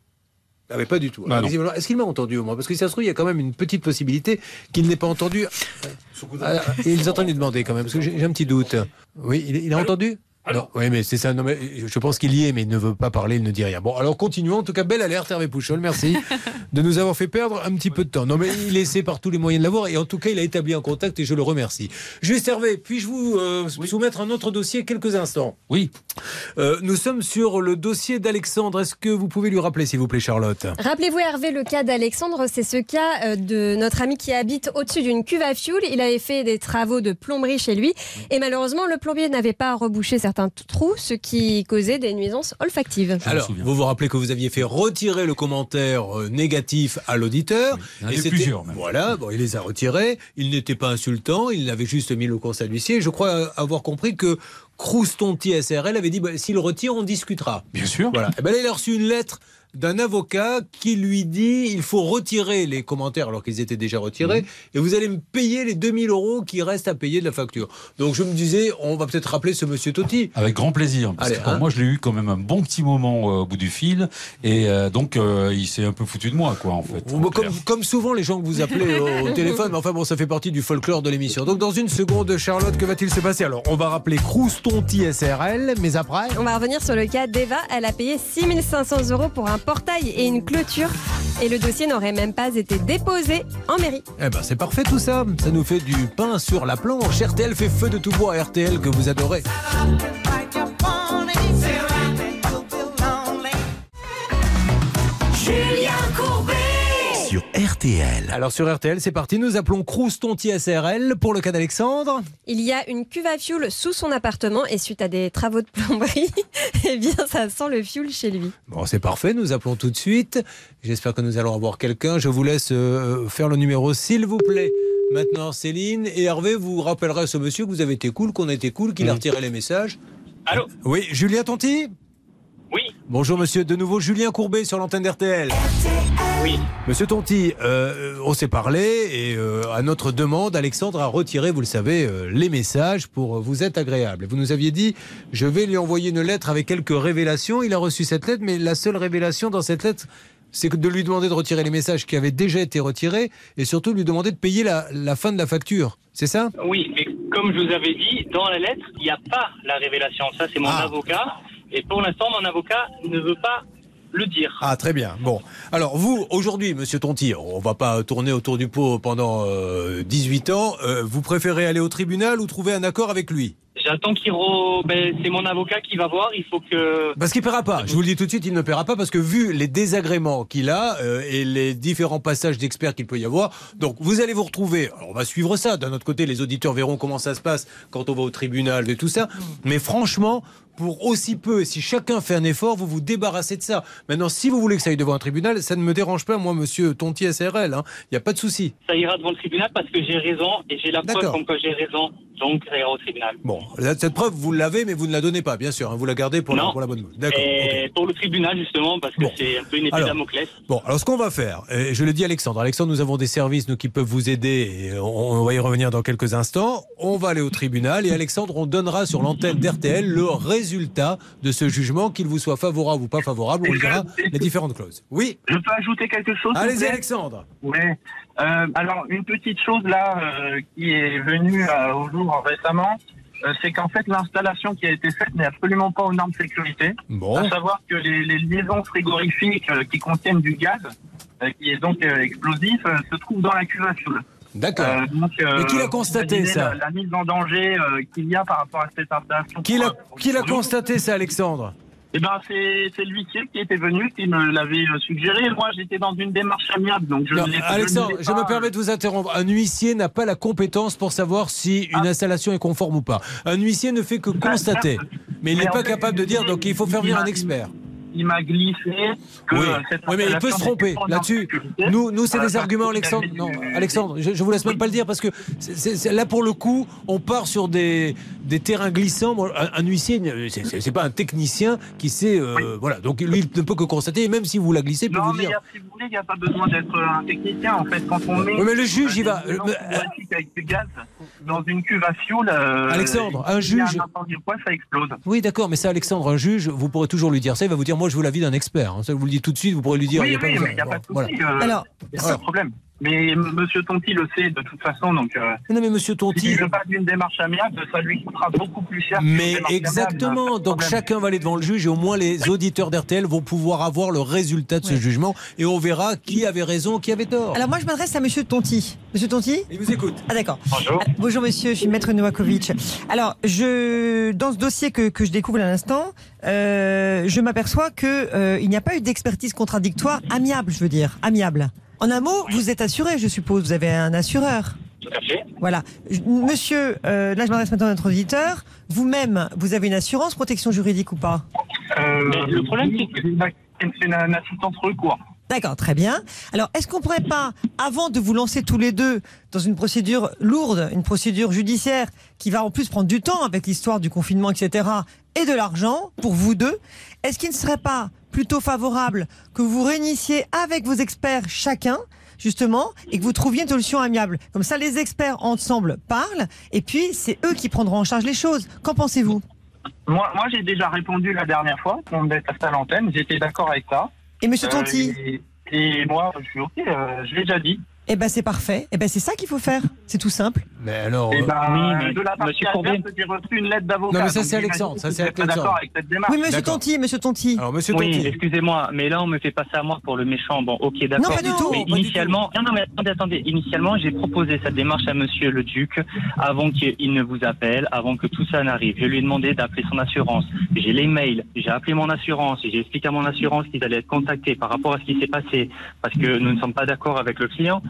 Ah mais pas du tout. Bah Alors, non. visiblement, est-ce qu'il m'a entendu au moins? Parce que si ça se trouve, il y a quand même une petite possibilité qu'il n'ait pas entendu. Ah, il est en train de lui demander quand même, parce que j'ai j'ai un petit doute. Oui, il, il a entendu? Non, oui, mais c'est ça. Non, mais je pense qu'il y est, mais il ne veut pas parler, il ne dit rien. Bon, alors continuons. En tout cas, belle alerte, Hervé Pouchol. Merci de nous avoir fait perdre un petit peu de temps. Non, mais il essaie par tous les moyens de l'avoir, et en tout cas, il a établi un contact, et je le remercie. Juste Hervé, puis-je vous euh, soumettre un autre dossier quelques instants? Oui. Euh, nous sommes sur le dossier d'Alexandre. Est-ce que vous pouvez lui rappeler, s'il vous plaît, Charlotte? Rappelez-vous Hervé, le cas d'Alexandre, c'est ce cas euh, de notre ami qui habite au-dessus d'une cuve à fioul. Il avait fait des travaux de plomberie chez lui et malheureusement le plombier n'avait pas rebouché certains t- trous, ce qui causait des nuisances olfactives. Alors, vous vous rappelez que vous aviez fait retirer le commentaire euh, négatif à l'auditeur. il y en a Et eu c'était- plusieurs, même. Voilà, bon, il les a retirés. Il n'était pas insultant, il avait juste mis le constat d'huissier. Je crois avoir compris que Croustonti S R L avait dit bah, s'il retire, on discutera. Bien sûr. Voilà. Et ben là, il a reçu une lettre d'un avocat qui lui dit il faut retirer les commentaires alors qu'ils étaient déjà retirés, et vous allez me payer les deux mille euros qui restent à payer de la facture. Donc je me disais, on va peut-être rappeler ce monsieur Totti. Avec grand plaisir. Parce Allez, que pour hein. moi, je l'ai eu quand même un bon petit moment euh, au bout du fil. Et euh, donc, euh, il s'est un peu foutu de moi, quoi, en fait. Bon, comme, comme souvent les gens que vous appelez au, au téléphone, mais enfin bon, ça fait partie du folklore de l'émission. Donc dans une seconde, Charlotte, que va-t-il se passer? Alors, on va rappeler Croustonti S R L, mais après... On va revenir sur le cas d'Eva. Elle a payé six mille cinq cents euros pour un portail et une clôture et le dossier n'aurait même pas été déposé en mairie. Eh ben c'est parfait tout ça, ça nous fait du pain sur la planche. R T L fait feu de tout bois, R T L que vous adorez. Julien Courbet. Sur R T L. Alors sur R T L, c'est parti, nous appelons Croustonti S R L pour le cas d'Alexandre. Il y a une cuve à fioul sous son appartement et suite à des travaux de plomberie, eh bien ça sent le fioul chez lui. Bon, c'est parfait, nous appelons tout de suite. J'espère que nous allons avoir quelqu'un. Je vous laisse euh, faire le numéro, s'il vous plaît. Maintenant, Céline et Hervé, vous rappellerez à ce monsieur que vous avez été cool, qu'on a été cool, qu'il a retiré les messages. Allô? Oui, Julien Tonti? Oui. Bonjour monsieur, de nouveau Julien Courbet sur l'antenne d'R T L. Oui. Monsieur Tonti, euh, on s'est parlé et euh, à notre demande, Alexandre a retiré, vous le savez, euh, les messages pour vous être agréable. Vous nous aviez dit, je vais lui envoyer une lettre avec quelques révélations. Il a reçu cette lettre, mais la seule révélation dans cette lettre, c'est que de lui demander de retirer les messages qui avaient déjà été retirés et surtout lui demander de payer la, la fin de la facture. C'est ça? Oui, mais comme je vous avais dit, dans la lettre, il n'y a pas la révélation. Ça, c'est mon Ah. avocat. Et pour l'instant, mon avocat ne veut pas le dire. Ah, très bien. Bon. Alors, vous, aujourd'hui, monsieur Tonti, on va pas tourner autour du pot pendant euh, dix-huit ans. Euh, vous préférez aller au tribunal ou trouver un accord avec lui? J'attends qu'il re... Ben, c'est mon avocat qui va voir. Il faut que... Parce qu'il ne paiera pas. Je vous le dis tout de suite, il ne paiera pas parce que vu les désagréments qu'il a euh, et les différents passages d'experts qu'il peut y avoir, donc vous allez vous retrouver. Alors, on va suivre ça. D'un autre côté, les auditeurs verront comment ça se passe quand on va au tribunal et tout ça. Mais franchement, pour aussi peu, si chacun fait un effort, vous vous débarrassez de ça. Maintenant, si vous voulez que ça aille devant un tribunal, ça ne me dérange pas, moi, monsieur Tonti S R L. Il n'y a pas de souci. Ça ira devant le tribunal parce que j'ai raison et j'ai la preuve D'accord. comme quoi j'ai raison. donc ça ira au tribunal. Bon, cette preuve, vous l'avez, mais vous ne la donnez pas, bien sûr. Hein, vous la gardez pour, la, pour la bonne mode. D'accord. Et okay. pour le tribunal, justement, parce que bon. c'est un peu une épée de Damoclès. Bon, alors ce qu'on va faire, et je le dis à Alexandre, Alexandre, nous avons des services nous, qui peuvent vous aider, et on, on va y revenir dans quelques instants. On va aller au tribunal, et Alexandre, on donnera sur l'antenne d'R T L le résultat de ce jugement, qu'il vous soit favorable ou pas favorable, on dira les différentes clauses. Oui. Je peux ajouter quelque chose? Allez-y, Alexandre. Oui. Euh, alors, une petite chose là euh, qui est venue euh, au jour récemment, euh, c'est qu'en fait l'installation qui a été faite n'est absolument pas aux normes de sécurité. Bon. À savoir que les, les liaisons frigorifiques euh, qui contiennent du gaz, euh, qui est donc euh, explosif, euh, se trouvent dans la cuve à fioul. D'accord. Euh, donc, euh, Mais qui l'a constaté ça? la, la mise en danger euh, qu'il y a par rapport à cette installation. Qui l'a, qui l'a constaté ça, Alexandre? Eh ben, c'est, c'est l'huissier qui était venu, qui me l'avait suggéré. Moi, j'étais dans une démarche amiable, donc je non, ne l'ai, Alexandre, je, je me permets de vous interrompre. Un huissier n'a pas la compétence pour savoir si une ah. installation est conforme ou pas. Un huissier ne fait que constater, mais il n'est pas fait, capable de dire, donc il faut faire venir un expert. Il m'a glissé que oui. cette oui, mais il peut se tromper là-dessus. Nous, nous, c'est euh, des arguments, Alexandre. Non, Alexandre, je, je vous laisse même pas le dire parce que c'est, c'est, c'est, là, pour le coup, on part sur des, des terrains glissants. Bon, un, un huissier, c'est, c'est, c'est pas un technicien qui sait, euh, oui. voilà. Donc lui, il ne peut que constater. Et même si vous la glissez, il peut non, vous mais dire. A, si vous voulez, il n'y a pas besoin d'être un technicien. En fait, quand on met. Oui, mais le juge, il va. Avec du gaz dans une cuve à fioul. Euh, Alexandre, un juge. Quoi, ça explose. Oui, d'accord, mais ça, Alexandre, un juge, vous pourrez toujours lui dire ça. Il va vous dire, moi, je veux l'avis d'un expert. Ça, vous le dites tout de suite, vous pourrez lui dire. Oui, il n'y a oui, pas, mais il n'y a pas de souci. Voilà. Euh, Alors, il n'y a pas de problème. Mais Monsieur Tonti le sait de toute façon, donc. Euh, non, mais Monsieur Tonti. Si je passe d'une démarche amiable, ça lui coûtera beaucoup plus cher. Mais exactement. Amiable, donc chacun va aller devant le juge et au moins les oui. auditeurs d'R T L vont pouvoir avoir le résultat de oui. ce jugement et on verra qui avait raison, qui avait tort. Alors moi, je m'adresse à Monsieur Tonti. Monsieur Tonti. Il vous écoute. Ah d'accord. Bonjour. Ah, bonjour Monsieur, je suis Maître Novakovic. Alors je dans ce dossier que que je découvre à l'instant, euh, je m'aperçois que euh, il n'y a pas eu d'expertise contradictoire amiable, je veux dire amiable. En un mot, vous êtes assuré, je suppose. Vous avez un assureur. Tout à fait. Voilà. Monsieur, euh, là je m'adresse maintenant à notre auditeur. Vous-même, vous avez une assurance protection juridique ou pas? euh, Mais le problème, c'est que c'est une, une assistance recours. D'accord, très bien. Alors, est-ce qu'on pourrait pas, avant de vous lancer tous les deux dans une procédure lourde, une procédure judiciaire qui va en plus prendre du temps avec l'histoire du confinement, et cetera, et de l'argent pour vous deux, est-ce qu'il ne serait pas plutôt favorable que vous réunissiez avec vos experts chacun, justement, et que vous trouviez une solution amiable? Comme ça, les experts ensemble parlent, et puis c'est eux qui prendront en charge les choses. Qu'en pensez-vous? Moi, moi, j'ai déjà répondu la dernière fois, quand on était à l'antenne, j'étais d'accord avec ça. Et Monsieur Tonti euh, et, et moi, je suis OK, euh, je l'ai déjà dit. Eh ben c'est parfait. Eh ben c'est ça qu'il faut faire. C'est tout simple. Mais alors, eh ben, oui, mais de la partie adverse, j'ai reçu une lettre d'avocat. Non mais ça c'est Alexandre. Ça c'est Alexandre. D'accord avec cette démarche. Oui, Monsieur d'accord. Tonti, Monsieur Tonti. Alors Monsieur oui, Tonti. Excusez-moi, mais là on me fait passer à moi pour le méchant. Bon, ok, d'accord. Non, pas du tout. Mais pas initialement, du tout. non, non, mais attendez, attendez. Initialement, j'ai proposé cette démarche à Monsieur le Duc avant qu'il ne vous appelle, avant que tout ça n'arrive. Je lui ai demandé d'appeler son assurance. J'ai les mails, j'ai appelé mon assurance, j'ai expliqué à mon assurance qu'ils allaient être contactés par rapport à ce qui s'est passé, parce que nous ne sommes pas d'accord avec le client.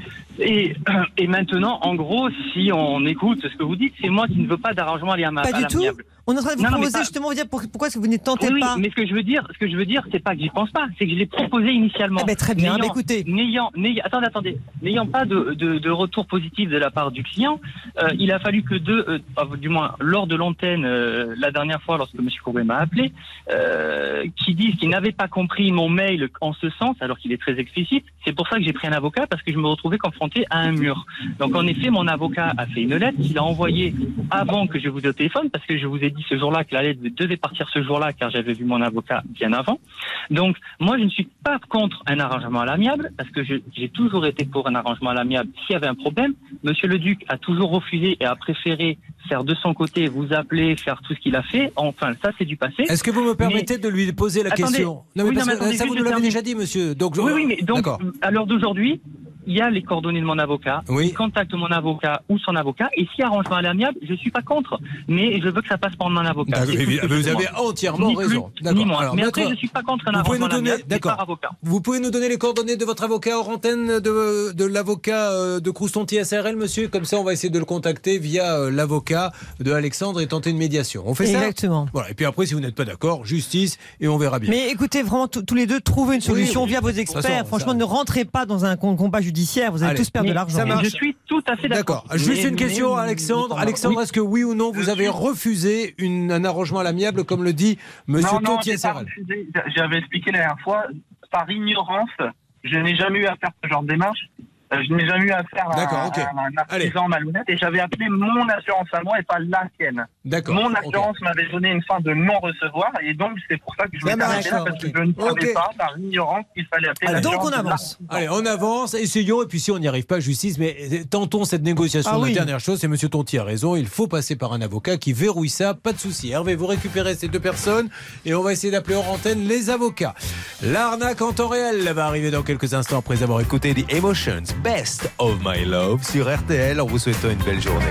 Et, et maintenant, en gros, si on écoute ce que vous dites, c'est moi qui ne veux pas d'arrangement à l'amiable. Pas du tout. On est en train de vous non, proposer non, pas... justement, vous dire pourquoi est-ce que vous ne tentez oui, pas. Oui, mais ce que je veux dire, ce que je veux dire, c'est pas que j'y pense pas, c'est que je l'ai proposé initialement. Eh ben, très bien. N'ayant, bah, écoutez, n'ayant, n'ayant, attendez, attendez, n'ayant pas de, de, de retour positif de la part du client, euh, il a fallu que deux, euh, du moins lors de l'antenne euh, la dernière fois, lorsque M. Courbet m'a appelé, euh, qui disent qu'ils n'avaient pas compris mon mail en ce sens, alors qu'il est très explicite. C'est pour ça que j'ai pris un avocat, parce que je me retrouvais confronté à un mur. Donc en effet, mon avocat a fait une lettre qu'il a envoyée avant que je vous ai au téléphone, parce que je vous ai dit ce jour-là que la lettre devait partir ce jour-là, car j'avais vu mon avocat bien avant. Donc moi, je ne suis pas contre un arrangement à l'amiable, parce que je, j'ai toujours été pour un arrangement à l'amiable s'il y avait un problème. Monsieur le Duc a toujours refusé et a préféré faire de son côté, vous appeler, faire tout ce qu'il a fait. Enfin, ça, c'est du passé. Est-ce que vous me permettez mais... de lui poser la attendez, question? Non, mais, oui, parce non, mais attendez, que ça, vous nous l'avez déjà dit, monsieur. Donc, je... Oui, oui, mais donc, à l'heure d'aujourd'hui, il y a les coordonnées de mon avocat. Oui. Il contacte mon avocat ou son avocat. Et s'il y a arrangement à l'amiable, je suis pas contre. Mais je veux que ça passe par mon avocat. Vous avez entièrement ni raison. Plus, ni moins. Alors, mais après, je suis pas contre un arrangement à l'amiable, mais par avocat. Vous pouvez nous donner les coordonnées de votre avocat hors antenne, de, de l'avocat de Croustonti S A R L, monsieur? Comme ça, on va essayer de le contacter via l'avocat de Alexandre et tenter une médiation. On fait ça? Exactement. Voilà. Et puis après, si vous n'êtes pas d'accord, justice et on verra bien. Mais écoutez, vraiment, tous les deux, trouvez une solution oui, oui. via vos experts. Façon, Franchement, ça... ne rentrez pas dans un combat judiciaire judiciaire. Vous allez Allez, tous perdre de l'argent. ça marche. Je suis tout à fait d'accord. D'accord. Juste Mais- une question, mais- Alexandre. mais- Alexandre, oui. est-ce que oui ou non, vous Je avez suis- refusé une, un arrangement à l'amiable, comme le dit Monsieur non, non, Tontier j'ai pas Serral? refusé. J'avais expliqué la dernière fois, par ignorance, je n'ai jamais eu à faire ce genre de démarche. Euh, Je n'ai jamais eu à faire un, D'accord, ok. un, un artisan malhonnête et j'avais appelé mon assurance à moi et pas la sienne. D'accord, Mon ok. assurance m'avait donné une fin de non-recevoir et donc c'est pour ça que je Ça m'étais arrêté là marche, parce que ok. je ne savais Ok. pas par ignorance qu'il fallait appeler Allez, l'assurance donc on de avance. la- Allez, on avance, essayons, et puis si on n'y arrive pas, justice, mais tentons cette négociation. Ah La oui. dernière chose, c'est Monsieur Tontier a raison, il faut passer par un avocat qui verrouille ça, pas de souci. Hervé, vous récupérez ces deux personnes et on va essayer d'appeler hors antenne les avocats. L'arnaque en temps réel va arriver dans quelques instants après avoir écouté The Emotions, Best of My Love sur R T L, en vous souhaitant une belle journée.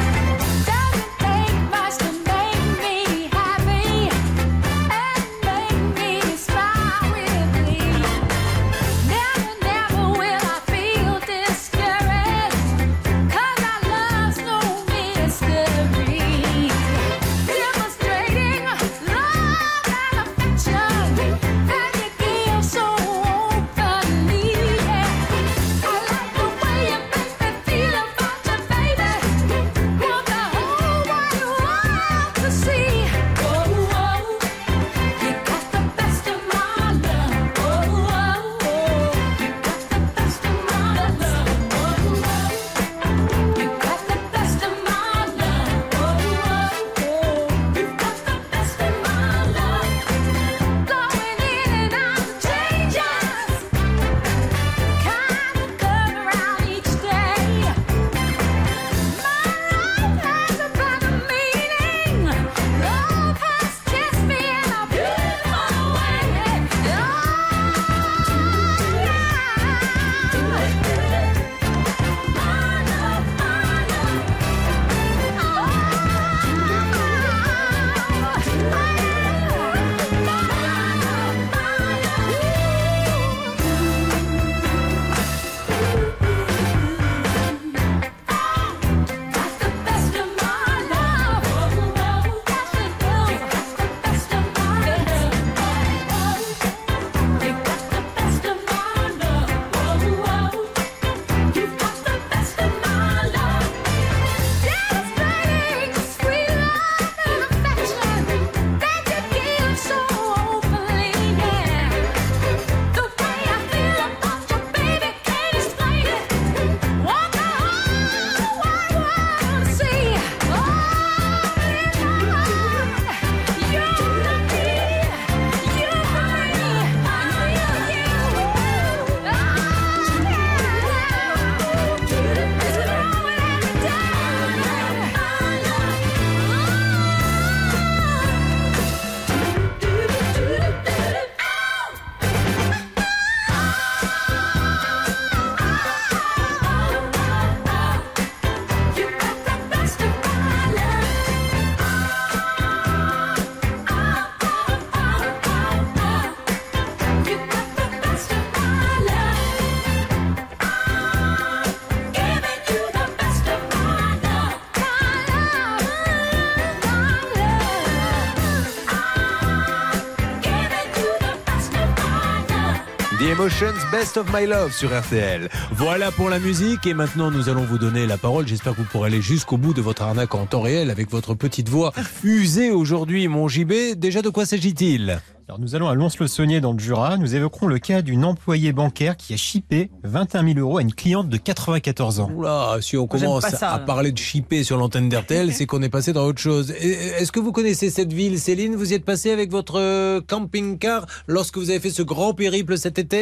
The Emotions, Best of My Love sur R T L. Voilà pour la musique et maintenant nous allons vous donner la parole. J'espère que vous pourrez aller jusqu'au bout de votre arnaque en temps réel avec votre petite voix usée aujourd'hui, mon J B. Déjà, de quoi s'agit-il ? Alors nous allons à Lons-le-Saunier dans le Jura. Nous évoquerons le cas d'une employée bancaire qui a chippé vingt et un mille euros à une cliente de quatre-vingt-quatorze ans. Oula, si on J'aime commence pas ça, à là. parler de chipper sur l'antenne d'R T L, c'est qu'on est passé dans autre chose. Et- Est-ce que vous connaissez cette ville, Céline ? Vous y êtes passé avec votre euh, camping-car lorsque vous avez fait ce grand périple cet été ?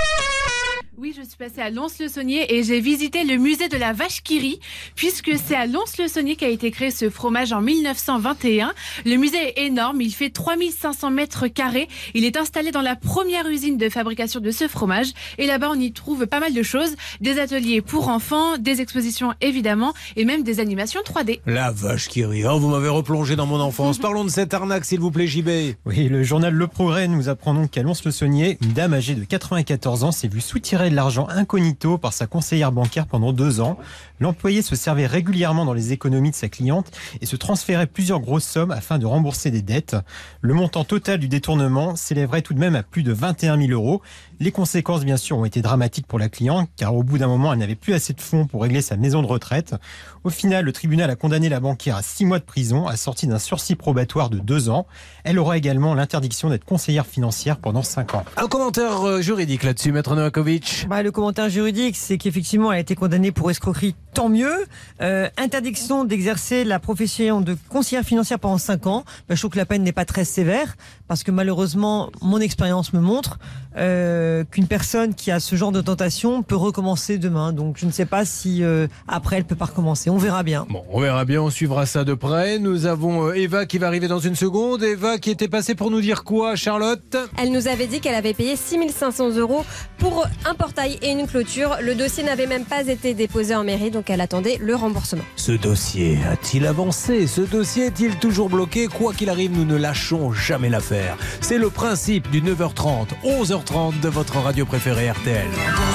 Oui, je suis passée à Lons-le-Saunier et j'ai visité le musée de la vache qui rit, puisque c'est à Lons-le-Saunier qu'a été créé ce fromage en mille neuf cent vingt et un. Le musée est énorme, il fait trois mille cinq cents mètres carrés. Il est installé dans la première usine de fabrication de ce fromage. Et là-bas, on y trouve pas mal de choses, des ateliers pour enfants, des expositions évidemment, et même des animations trois D. La vache qui rit. Oh, vous m'avez replongé dans mon enfance. Parlons de cette arnaque, s'il vous plaît, J B. Oui, le journal Le Progrès nous apprend donc qu'à Lons-le-Saunier, une dame âgée de quatre-vingt-quatorze ans s'est vue soutirer de l'argent incognito par sa conseillère bancaire pendant deux ans. L'employé se servait régulièrement dans les économies de sa cliente et se transférait plusieurs grosses sommes afin de rembourser des dettes. Le montant total du détournement s'élèverait tout de même à plus de vingt et un mille euros. Les conséquences, bien sûr, ont été dramatiques pour la cliente, car au bout d'un moment, elle n'avait plus assez de fonds pour régler sa maison de retraite. Au final, le tribunal a condamné la banquière à six mois de prison, assorti d'un sursis probatoire de deux ans. Elle aura également l'interdiction d'être conseillère financière pendant cinq ans. Un commentaire euh, juridique là-dessus, Maître Novakovic. Bah, le commentaire juridique, c'est qu'effectivement, elle a été condamnée pour escroquerie, tant mieux. Euh, interdiction d'exercer la profession de conseillère financière pendant cinq ans. Bah, je trouve que la peine n'est pas très sévère, parce que malheureusement, mon expérience me montre euh, qu'une personne qui a ce genre de tentation peut recommencer demain. Donc je ne sais pas si euh, après elle peut pas recommencer. On verra bien. Bon, on verra bien, on suivra ça de près. Nous avons euh, Eva qui va arriver dans une seconde. Eva qui était passée pour nous dire quoi, Charlotte? Elle nous avait dit qu'elle avait payé six mille cinq cents euros pour un portail et une clôture. Le dossier n'avait même pas été déposé en mairie, donc elle attendait le remboursement. Ce dossier a-t-il avancé? Ce dossier est-il toujours bloqué? Quoi qu'il arrive, nous ne lâchons jamais l'affaire. C'est le principe du neuf heures trente, onze heures trente de votre radio préférée R T L.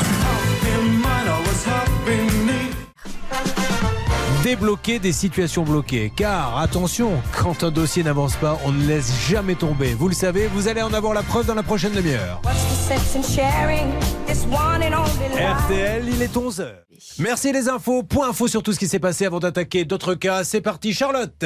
Débloquer des situations bloquées. Car, attention, quand un dossier n'avance pas, on ne laisse jamais tomber. Vous le savez, vous allez en avoir la preuve dans la prochaine demi-heure. R T L, il est onze heures. Merci les infos. Point info sur tout ce qui s'est passé avant d'attaquer d'autres cas. C'est parti, Charlotte.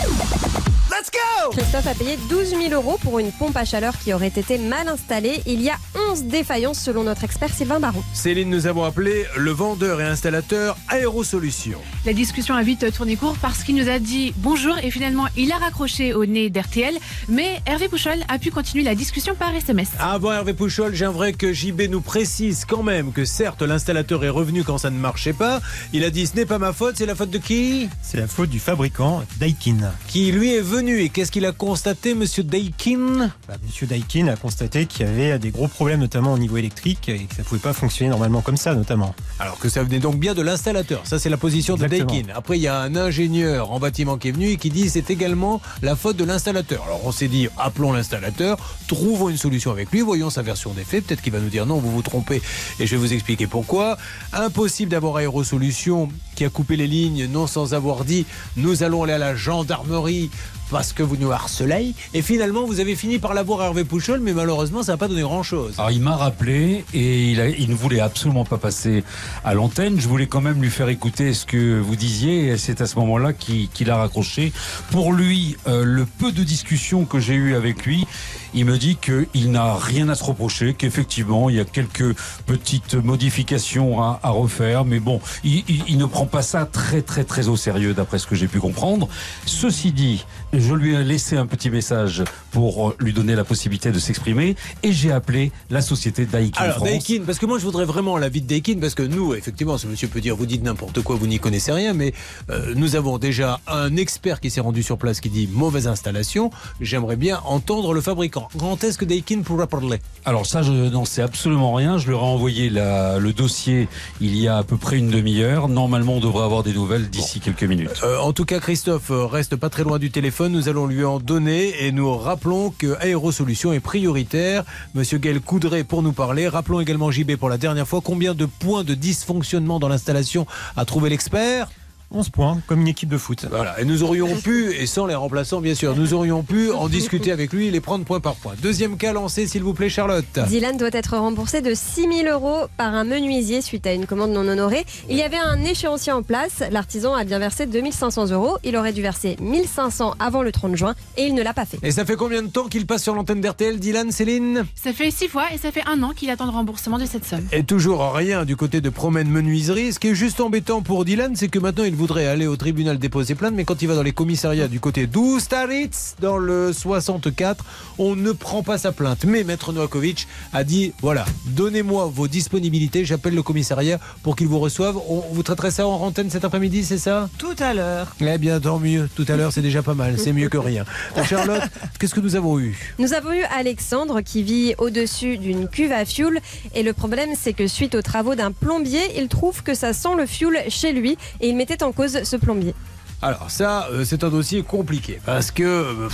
Let's go! Christophe a payé douze mille euros pour une pompe à chaleur qui aurait été mal installée. Il y a onze défaillances selon notre expert Sylvain Baron. Céline, nous avons appelé le vendeur et installateur Aérosolutions. La discussion a vite tourné court parce qu'il nous a dit bonjour et finalement il a raccroché au nez d'R T L. Mais Hervé Pouchol a pu continuer la discussion par S M S. Avant Hervé Pouchol, j'aimerais que J B nous précise quand même que certes l'installateur est revenu quand ça ne marchait pas. Il a dit ce n'est pas ma faute, c'est la faute de qui? C'est la faute du fabricant Daikin. Qui lui est venu. Et qu'est-ce qu'il a constaté, monsieur Daikin? bah, Monsieur Daikin a constaté qu'il y avait des gros problèmes, notamment au niveau électrique, et que ça ne pouvait pas fonctionner normalement comme ça, notamment. Alors que ça venait donc bien de l'installateur. Ça, c'est la position Exactement. de Daikin. Après, il y a un ingénieur en bâtiment qui est venu et qui dit c'est également la faute de l'installateur. Alors, on s'est dit, appelons l'installateur, trouvons une solution avec lui, voyons sa version des faits. Peut-être qu'il va nous dire non, vous vous trompez. Et je vais vous expliquer pourquoi. Impossible d'avoir Aérosolutions qui a coupé les lignes, non sans avoir dit nous allons aller à la gendarmerie parce que vous nous harcelez. Et finalement, vous avez fini par l'avoir Hervé Pouchol, mais malheureusement, ça n'a pas donné grand-chose. Alors, il m'a rappelé et il, a, il ne voulait absolument pas passer à l'antenne. Je voulais quand même lui faire écouter ce que vous disiez et c'est à ce moment-là qu'il, qu'il a raccroché. Pour lui, euh, le peu de discussions que j'ai eues avec lui, il me dit qu'il n'a rien à se reprocher, qu'effectivement, il y a quelques petites modifications à, à refaire, mais bon, il, il, il ne prend pas ça très, très, très au sérieux, d'après ce que j'ai pu comprendre. Ceci dit, je lui ai laissé un petit message pour lui donner la possibilité de s'exprimer et j'ai appelé la société Daikin Alors, France. Daikin, parce que moi, je voudrais vraiment l'avis de Daikin, parce que nous, effectivement, ce monsieur peut dire, vous dites n'importe quoi, vous n'y connaissez rien, mais euh, nous avons déjà un expert qui s'est rendu sur place qui dit mauvaise installation. J'aimerais bien entendre le fabricant. Quand est-ce que Daikin pourra parler? Alors ça, je n'en sais absolument rien. Je leur ai envoyé la, le dossier il y a à peu près une demi-heure. Normalement, on devrait avoir des nouvelles d'ici bon. quelques minutes. Euh, en tout cas, Christophe reste pas très loin du téléphone. Nous allons lui en donner et nous rappelons que Aérosolutions est prioritaire. Monsieur Gaël Coudray pour nous parler. Rappelons également J B pour la dernière fois. Combien de points de dysfonctionnement dans l'installation a trouvé l'expert? onze points, comme une équipe de foot. Voilà, et nous aurions pu, et sans les remplaçants bien sûr, nous aurions pu en discuter avec lui et les prendre point par point. Deuxième cas lancé, s'il vous plaît, Charlotte. Dylan doit être remboursé de six mille euros par un menuisier suite à une commande non honorée. Il y avait un échéancier en place, l'artisan a bien versé deux mille cinq cents euros. Il aurait dû verser mille cinq cents avant le trente juin et il ne l'a pas fait. Et ça fait combien de temps qu'il passe sur l'antenne d'R T L, Dylan, Céline? Ça fait six fois et ça fait un an qu'il attend le remboursement de cette somme. Et toujours rien du côté de Promène Menuiserie. Ce qui est juste embêtant pour Dylan, c'est que maintenant il voudrait aller au tribunal déposer plainte, mais quand il va dans les commissariats du côté d'Oustaritz, dans le soixante-quatre, on ne prend pas sa plainte. Mais Maître Novakovic a dit, voilà, donnez-moi vos disponibilités, j'appelle le commissariat pour qu'il vous reçoive. On, vous traiterez ça en antenne cet après-midi, c'est ça? Tout à l'heure. Eh bien, tant mieux. Tout à l'heure, c'est déjà pas mal. C'est mieux que rien. Charlotte, qu'est-ce que nous avons eu? Nous avons eu Alexandre qui vit au-dessus d'une cuve à fioul. Et le problème, c'est que suite aux travaux d'un plombier, il trouve que ça sent le fioul chez lui. Et il mettait en cause ce plombier. Alors ça, euh, c'est un dossier compliqué parce que euh,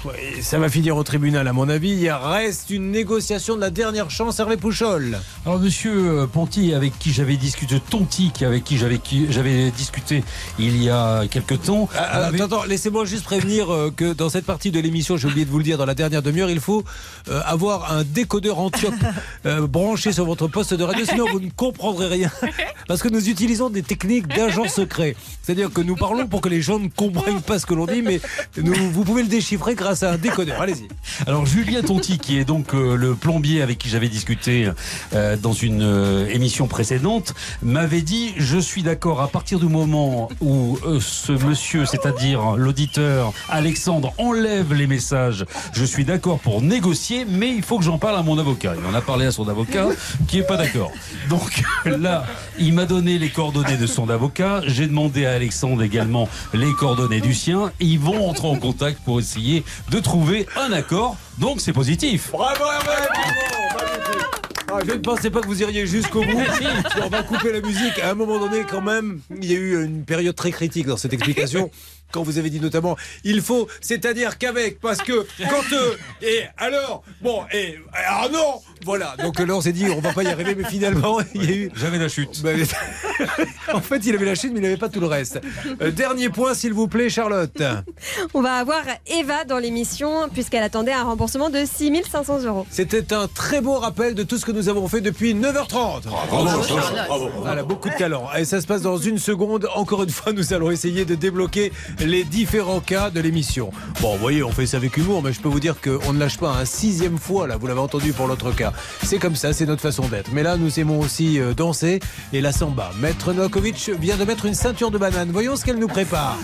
Ouais, ça va finir au tribunal à mon avis. Il reste une négociation de la dernière chance. Hervé Pouchol. Alors monsieur Ponty, avec qui j'avais discuté, Tonti, avec qui j'avais, qui j'avais discuté il y a quelque temps. Ah, avait... Attends, laissez-moi juste prévenir euh, que dans cette partie de l'émission, j'ai oublié de vous le dire, dans la dernière demi-heure, il faut euh, avoir un décodeur Antiope euh, branché sur votre poste de radio, sinon vous ne comprendrez rien. Parce que nous utilisons des techniques d'agents secrets. C'est-à-dire que nous parlons pour que les gens ne comprennent pas ce que l'on dit, mais nous, vous pouvez le déchiffrer grâce à un décodeur. Allez-y. Alors Julien Tonti, qui est donc euh, le plombier avec qui j'avais discuté euh, dans une euh, émission précédente, m'avait dit « Je suis d'accord à partir du moment où euh, ce monsieur, c'est-à-dire l'auditeur Alexandre, enlève les messages, je suis d'accord pour négocier, mais il faut que j'en parle à mon avocat. » Il en a parlé à son avocat qui est pas d'accord. Donc là, il m'a donné les coordonnées de son avocat. J'ai demandé à Alexandre également les coordonnées du sien. Et ils vont entrer en contact pour essayer de trouver un accord. Donc c'est positif. Bravo Hervé, bravo. Ah, je ne pensais pas que vous iriez jusqu'au bout. On va couper la musique. À un moment donné, quand même, il y a eu une période très critique dans cette explication. Quand vous avez dit notamment, il faut, c'est-à-dire qu'avec, parce que, quand eux, et alors, bon, et, ah non, voilà. Donc là, on s'est dit, on va pas y arriver, mais finalement, il y a eu. J'avais la chute. Bah, en fait, il avait la chute, mais il n'avait pas tout le reste. Euh, dernier point, s'il vous plaît, Charlotte. On va avoir Eva dans l'émission, puisqu'elle attendait un remboursement de six mille cinq cents euros. C'était un très beau rappel de tout ce que nous avons fait depuis neuf heures trente. Bravo, bravo, bravo. Voilà, beaucoup de talent. Et ça se passe dans une seconde. Encore une fois, nous allons essayer de débloquer les différents cas de l'émission. Bon, vous voyez, on fait ça avec humour, mais je peux vous dire qu'on ne lâche pas un sixième fois, là, vous l'avez entendu pour l'autre cas. C'est comme ça, c'est notre façon d'être. Mais là, nous aimons aussi euh, danser et la samba. Maître Novakovic vient de mettre une ceinture de banane. Voyons ce qu'elle nous prépare.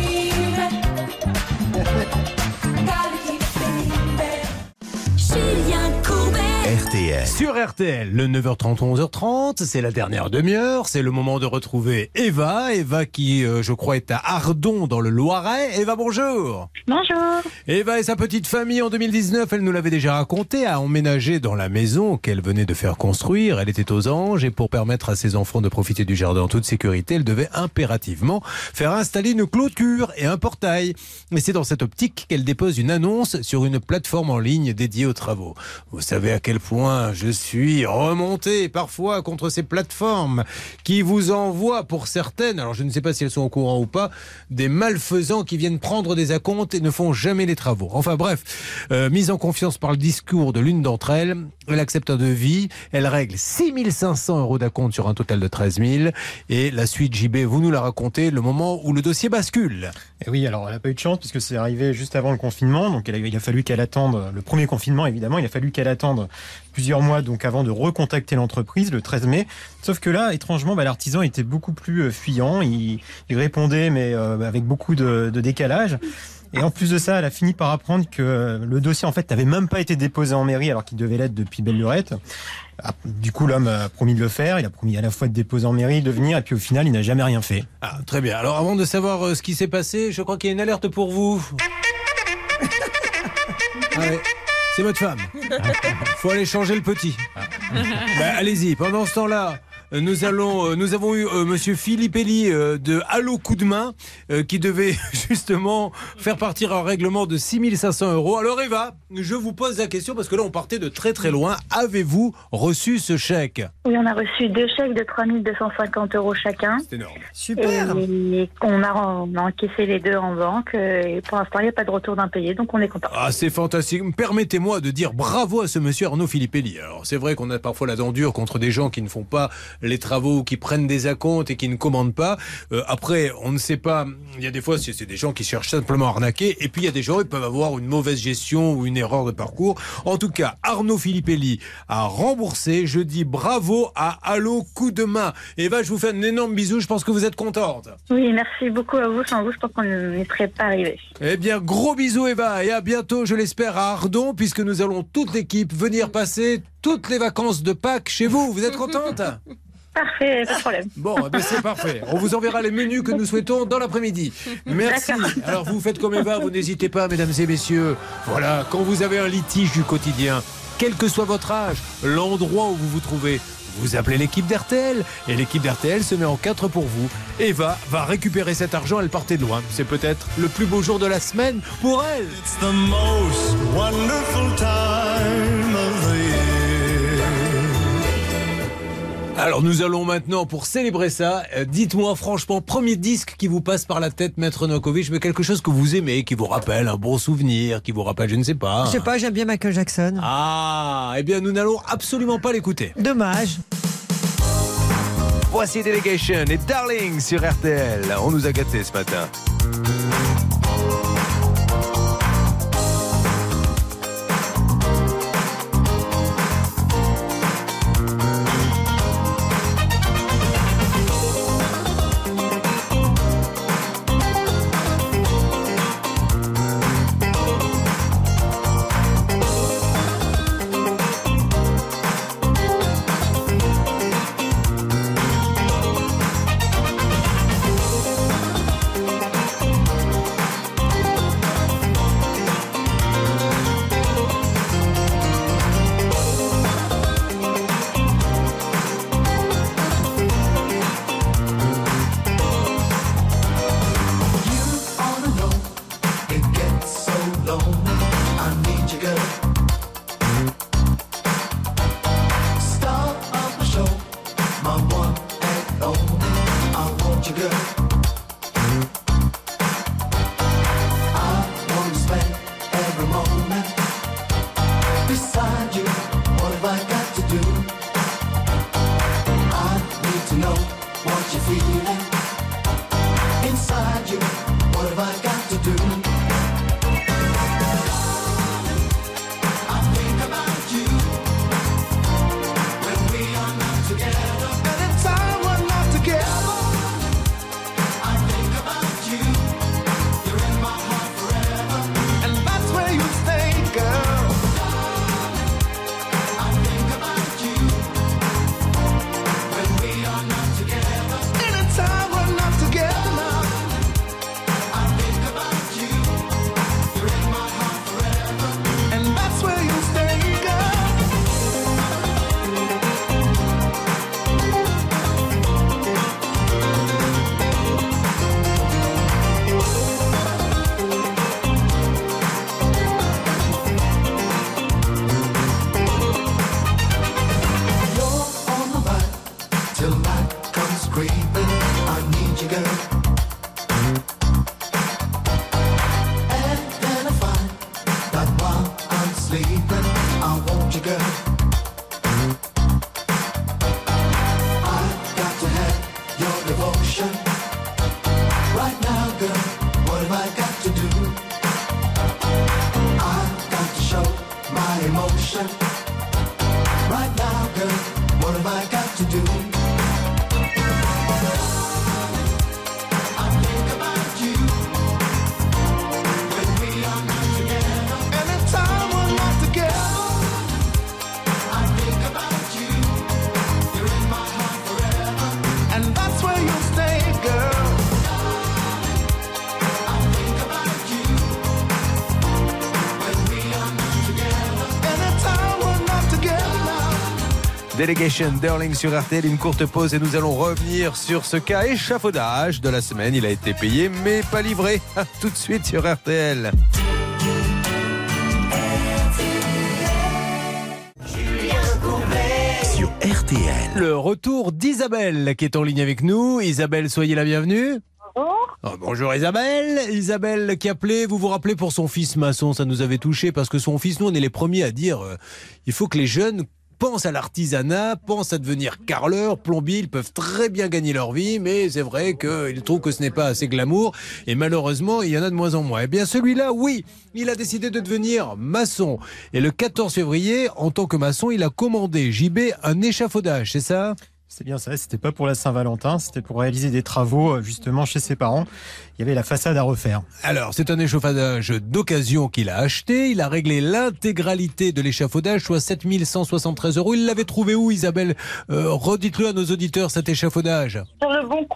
R T L. Sur R T L, le neuf heures trente, onze heures trente, c'est la dernière demi-heure, c'est le moment de retrouver Eva. Eva qui, euh, je crois, est à Ardon dans le Loiret. Eva, bonjour. Bonjour. Eva et sa petite famille en deux mille dix-neuf, elle nous l'avait déjà raconté, a emménagé dans la maison qu'elle venait de faire construire. Elle était aux anges et pour permettre à ses enfants de profiter du jardin en toute sécurité, elle devait impérativement faire installer une clôture et un portail. Et c'est dans cette optique qu'elle dépose une annonce sur une plateforme en ligne dédiée aux travaux. Vous savez à quel point je suis remonté parfois contre ces plateformes qui vous envoient pour certaines, alors je ne sais pas si elles sont au courant ou pas, des malfaisants qui viennent prendre des acomptes et ne font jamais les travaux. Enfin bref, euh, mise en confiance par le discours de l'une d'entre elles, elle accepte un devis, elle règle six mille cinq cents euros d'acompte sur un total de treize mille et la suite, J B, vous nous la racontez, le moment où le dossier bascule. Et oui, alors elle n'a pas eu de chance puisque c'est arrivé juste avant le confinement, donc elle a, il a fallu qu'elle attende le premier confinement évidemment, il a fallu qu'elle attende plusieurs mois donc avant de recontacter l'entreprise le treize mai. Sauf que là, étrangement, bah, l'artisan était beaucoup plus euh, fuyant. Il, il répondait, mais euh, avec beaucoup de, de décalage. Et en plus de ça, elle a fini par apprendre que euh, le dossier, en fait, n'avait même pas été déposé en mairie alors qu'il devait l'être depuis belle lurette. Ah, du coup, l'homme a promis de le faire. Il a promis à la fois de déposer en mairie, de venir, et puis au final, il n'a jamais rien fait. Ah, très bien. Alors, avant de savoir euh, ce qui s'est passé, je crois qu'il y a une alerte pour vous. Ah ouais. C'est votre femme. Faut aller changer le petit. Ben, allez-y. Pendant ce temps-là, nous allons, nous avons eu euh, Monsieur Philippe Elie euh, de Allo Coup de Main euh, qui devait justement faire partir un règlement de six mille cinq cents euros. Alors Eva, je vous pose la question parce que là on partait de très très loin. Avez-vous reçu ce chèque? Oui, on a reçu deux chèques de trois mille deux cent cinquante euros chacun. C'est énorme. Super. Et on a, on a encaissé les deux en banque et pour l'instant il n'y a pas de retour d'impayé, donc on est content. Ah, c'est fantastique. Permettez-moi de dire bravo à ce monsieur Arnaud Philippe Elie. Alors c'est vrai qu'on a parfois la dent dure contre des gens qui ne font pas les travaux, qui prennent des acomptes et qui ne commandent pas. Euh, après, on ne sait pas. Il y a des fois, c'est des gens qui cherchent simplement à arnaquer. Et puis, il y a des gens qui peuvent avoir une mauvaise gestion ou une erreur de parcours. En tout cas, Arnaud Philippe Elie a remboursé. Je dis bravo à Allo Coup de Main. Eva, je vous fais un énorme bisou. Je pense que vous êtes contente. Oui, merci beaucoup à vous. Sans vous, je pense qu'on n'y serait pas arrivé. Eh bien, gros bisous, Eva. Et à bientôt, je l'espère, à Ardon, puisque nous allons toute l'équipe venir passer toutes les vacances de Pâques chez vous. Vous êtes contente? Parfait, pas de problème. Bon, eh bien c'est parfait. On vous enverra les menus que nous souhaitons dans l'après-midi. Merci. Alors vous faites comme Eva, vous n'hésitez pas, mesdames et messieurs. Voilà, quand vous avez un litige du quotidien, quel que soit votre âge, l'endroit où vous vous trouvez, vous appelez l'équipe d'R T L et l'équipe d'R T L se met en quatre pour vous. Eva va récupérer cet argent, elle partait de loin. C'est peut-être le plus beau jour de la semaine pour elle. It's the most wonderful time of the year. Alors nous allons maintenant, pour célébrer ça, euh, dites-moi franchement, premier disque qui vous passe par la tête, Maître Novakovic, mais quelque chose que vous aimez, qui vous rappelle un bon souvenir, qui vous rappelle, je ne sais pas. Je sais pas, j'aime bien Michael Jackson. Ah, eh bien nous n'allons absolument pas l'écouter. Dommage. Voici Delegation et Darling sur R T L. On nous a gâtés ce matin. Delegation, Darling sur R T L, une courte pause et nous allons revenir sur ce cas échafaudage de la semaine. Il a été payé mais pas livré. Tout de suite sur R T L. Sur R T L. Le retour d'Isabelle qui est en ligne avec nous. Isabelle, soyez la bienvenue. Bonjour. Oh, bonjour Isabelle. Isabelle qui appelait, vous vous rappelez, pour son fils maçon, ça nous avait touché parce que son fils, nous on est les premiers à dire euh, il faut que les jeunes pensent à l'artisanat, pensent à devenir carreleurs, plombiers, ils peuvent très bien gagner leur vie, mais c'est vrai qu'ils trouvent que ce n'est pas assez glamour, et malheureusement, il y en a de moins en moins. Eh bien, celui-là, oui, il a décidé de devenir maçon. Et le quatorze février, en tant que maçon, il a commandé, J B, un échafaudage, c'est ça ? C'est bien ça, c'était pas pour la Saint-Valentin, c'était pour réaliser des travaux justement chez ses parents. Il y avait la façade à refaire. Alors, c'est un échafaudage d'occasion qu'il a acheté. Il a réglé l'intégralité de l'échafaudage, soit sept mille cent soixante-treize euros. Il l'avait trouvé où, Isabelle ? euh, Redites-le à nos auditeurs, cet échafaudage. Sur le Bon Coin.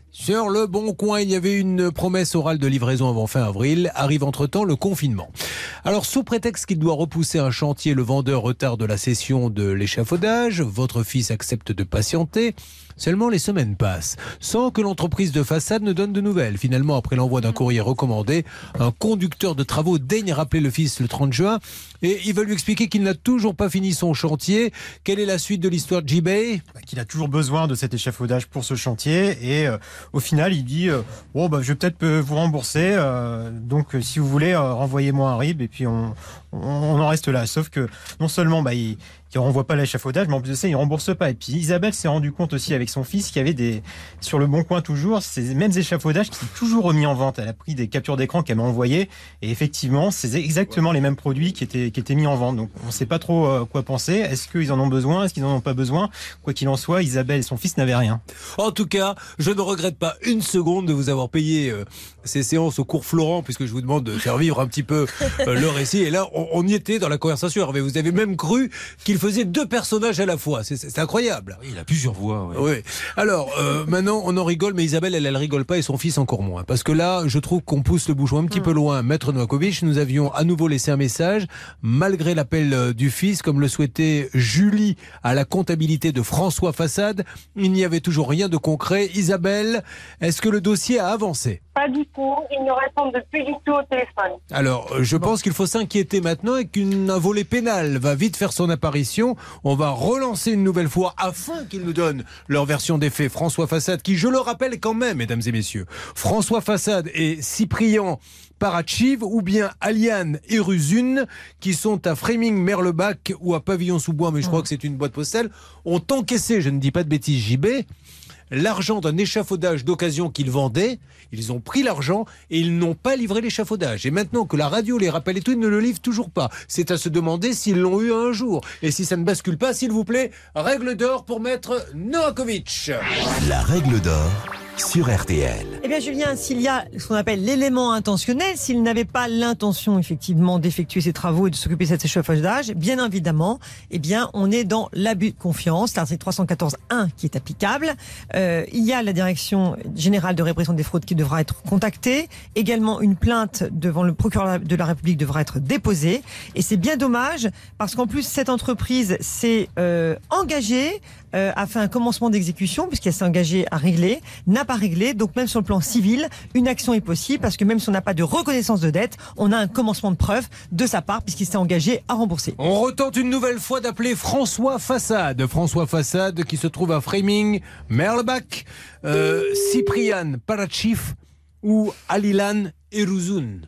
Sur le Bon Coin, il y avait une promesse orale de livraison avant fin avril. Arrive entre-temps le confinement. Alors, sous prétexte qu'il doit repousser un chantier, le vendeur retarde la cession de l'échafaudage. Votre fils accepte de patienter. Seulement, les semaines passent, sans que l'entreprise de façade ne donne de nouvelles. Finalement, après l'envoi d'un courrier recommandé, un conducteur de travaux daigne rappeler le fils le trente juin et il va lui expliquer qu'il n'a toujours pas fini son chantier. Quelle est la suite de l'histoire de J B? Bah, qu'il a toujours besoin de cet échafaudage pour ce chantier et euh, au final, il dit euh, bon, bah, je vais peut-être vous rembourser. Euh, donc, si vous voulez, euh, renvoyez-moi un R I B et puis on, on, on en reste là. Sauf que non seulement bah, il qui ne renvoie pas l'échafaudage, mais en plus de ça, il ne rembourse pas. Et puis Isabelle s'est rendu compte aussi avec son fils qu'il y avait des, sur le Bon Coin toujours, ces mêmes échafaudages qui sont toujours remis en vente. Elle a pris des captures d'écran qu'elle m'a envoyées et effectivement, c'est exactement les mêmes produits qui étaient, qui étaient mis en vente. Donc on ne sait pas trop euh, quoi penser. Est-ce qu'ils en ont besoin? Est-ce qu'ils n'en ont pas besoin? Quoi qu'il en soit, Isabelle et son fils n'avaient rien. En tout cas, je ne regrette pas une seconde de vous avoir payé euh, ces séances au cours Florent, puisque je vous demande de faire vivre un petit peu euh, le récit. Et là, on, on y était dans la conversation. Hervé, vous avez même cru qu'il faisait deux personnages à la fois. C'est, c'est incroyable. Oui, il a plusieurs voix. Ouais. Oui. Alors, euh, maintenant, on en rigole, mais Isabelle, elle, elle rigole pas et son fils encore moins. Parce que là, je trouve qu'on pousse le bouchon un petit mmh. peu loin. Maître Novakovic, nous avions à nouveau laissé un message, malgré l'appel euh, du fils, comme le souhaitait Julie à la comptabilité de François Façade. Il n'y avait toujours rien de concret. Isabelle, est-ce que le dossier a avancé? Pas du tout. Ils ne répondent plus du tout au téléphone. Alors, je bon. pense qu'il faut s'inquiéter maintenant et qu'un volet pénal va vite faire son apparition. On va relancer une nouvelle fois afin qu'ils nous donnent leur version des faits. François Façade, qui, je le rappelle quand même, mesdames et messieurs, François Façade et Cyprien Parachiv ou bien Aliane Eruzun, qui sont à Fréming-Merlebach ou à Pavillon-sous-Bois, mais je crois que c'est une boîte postale, ont encaissé, je ne dis pas de bêtises, J B, l'argent d'un échafaudage d'occasion qu'ils vendaient. Ils ont pris l'argent et ils n'ont pas livré l'échafaudage. Et maintenant que la radio les rappelle et tout, ils ne le livrent toujours pas. C'est à se demander s'ils l'ont eu un jour. Et si ça ne bascule pas, s'il vous plaît, règle d'or pour maître Novakovic. La règle d'or sur R T L. Eh bien Julien, s'il y a ce qu'on appelle l'élément intentionnel, s'il n'avait pas l'intention effectivement d'effectuer ces travaux et de s'occuper de cet échafaudage, bien évidemment, eh bien on est dans l'abus de confiance, l'article trois cent quatorze un qui est applicable. Euh, il y a la Direction générale de répression des fraudes qui devra être contactée. Également une plainte devant le procureur de la République devra être déposée. Et c'est bien dommage parce qu'en plus cette entreprise s'est euh, engagée Euh, a fait un commencement d'exécution puisqu'elle s'est engagée à régler, n'a pas réglé, donc même sur le plan civil, une action est possible parce que même si on n'a pas de reconnaissance de dette, on a un commencement de preuve de sa part puisqu'il s'est engagé à rembourser. On retente une nouvelle fois d'appeler François Façade. François Façade qui se trouve à Fréming, Merlebach, euh, Cyprien Parachiv ou Alilan Eruzun.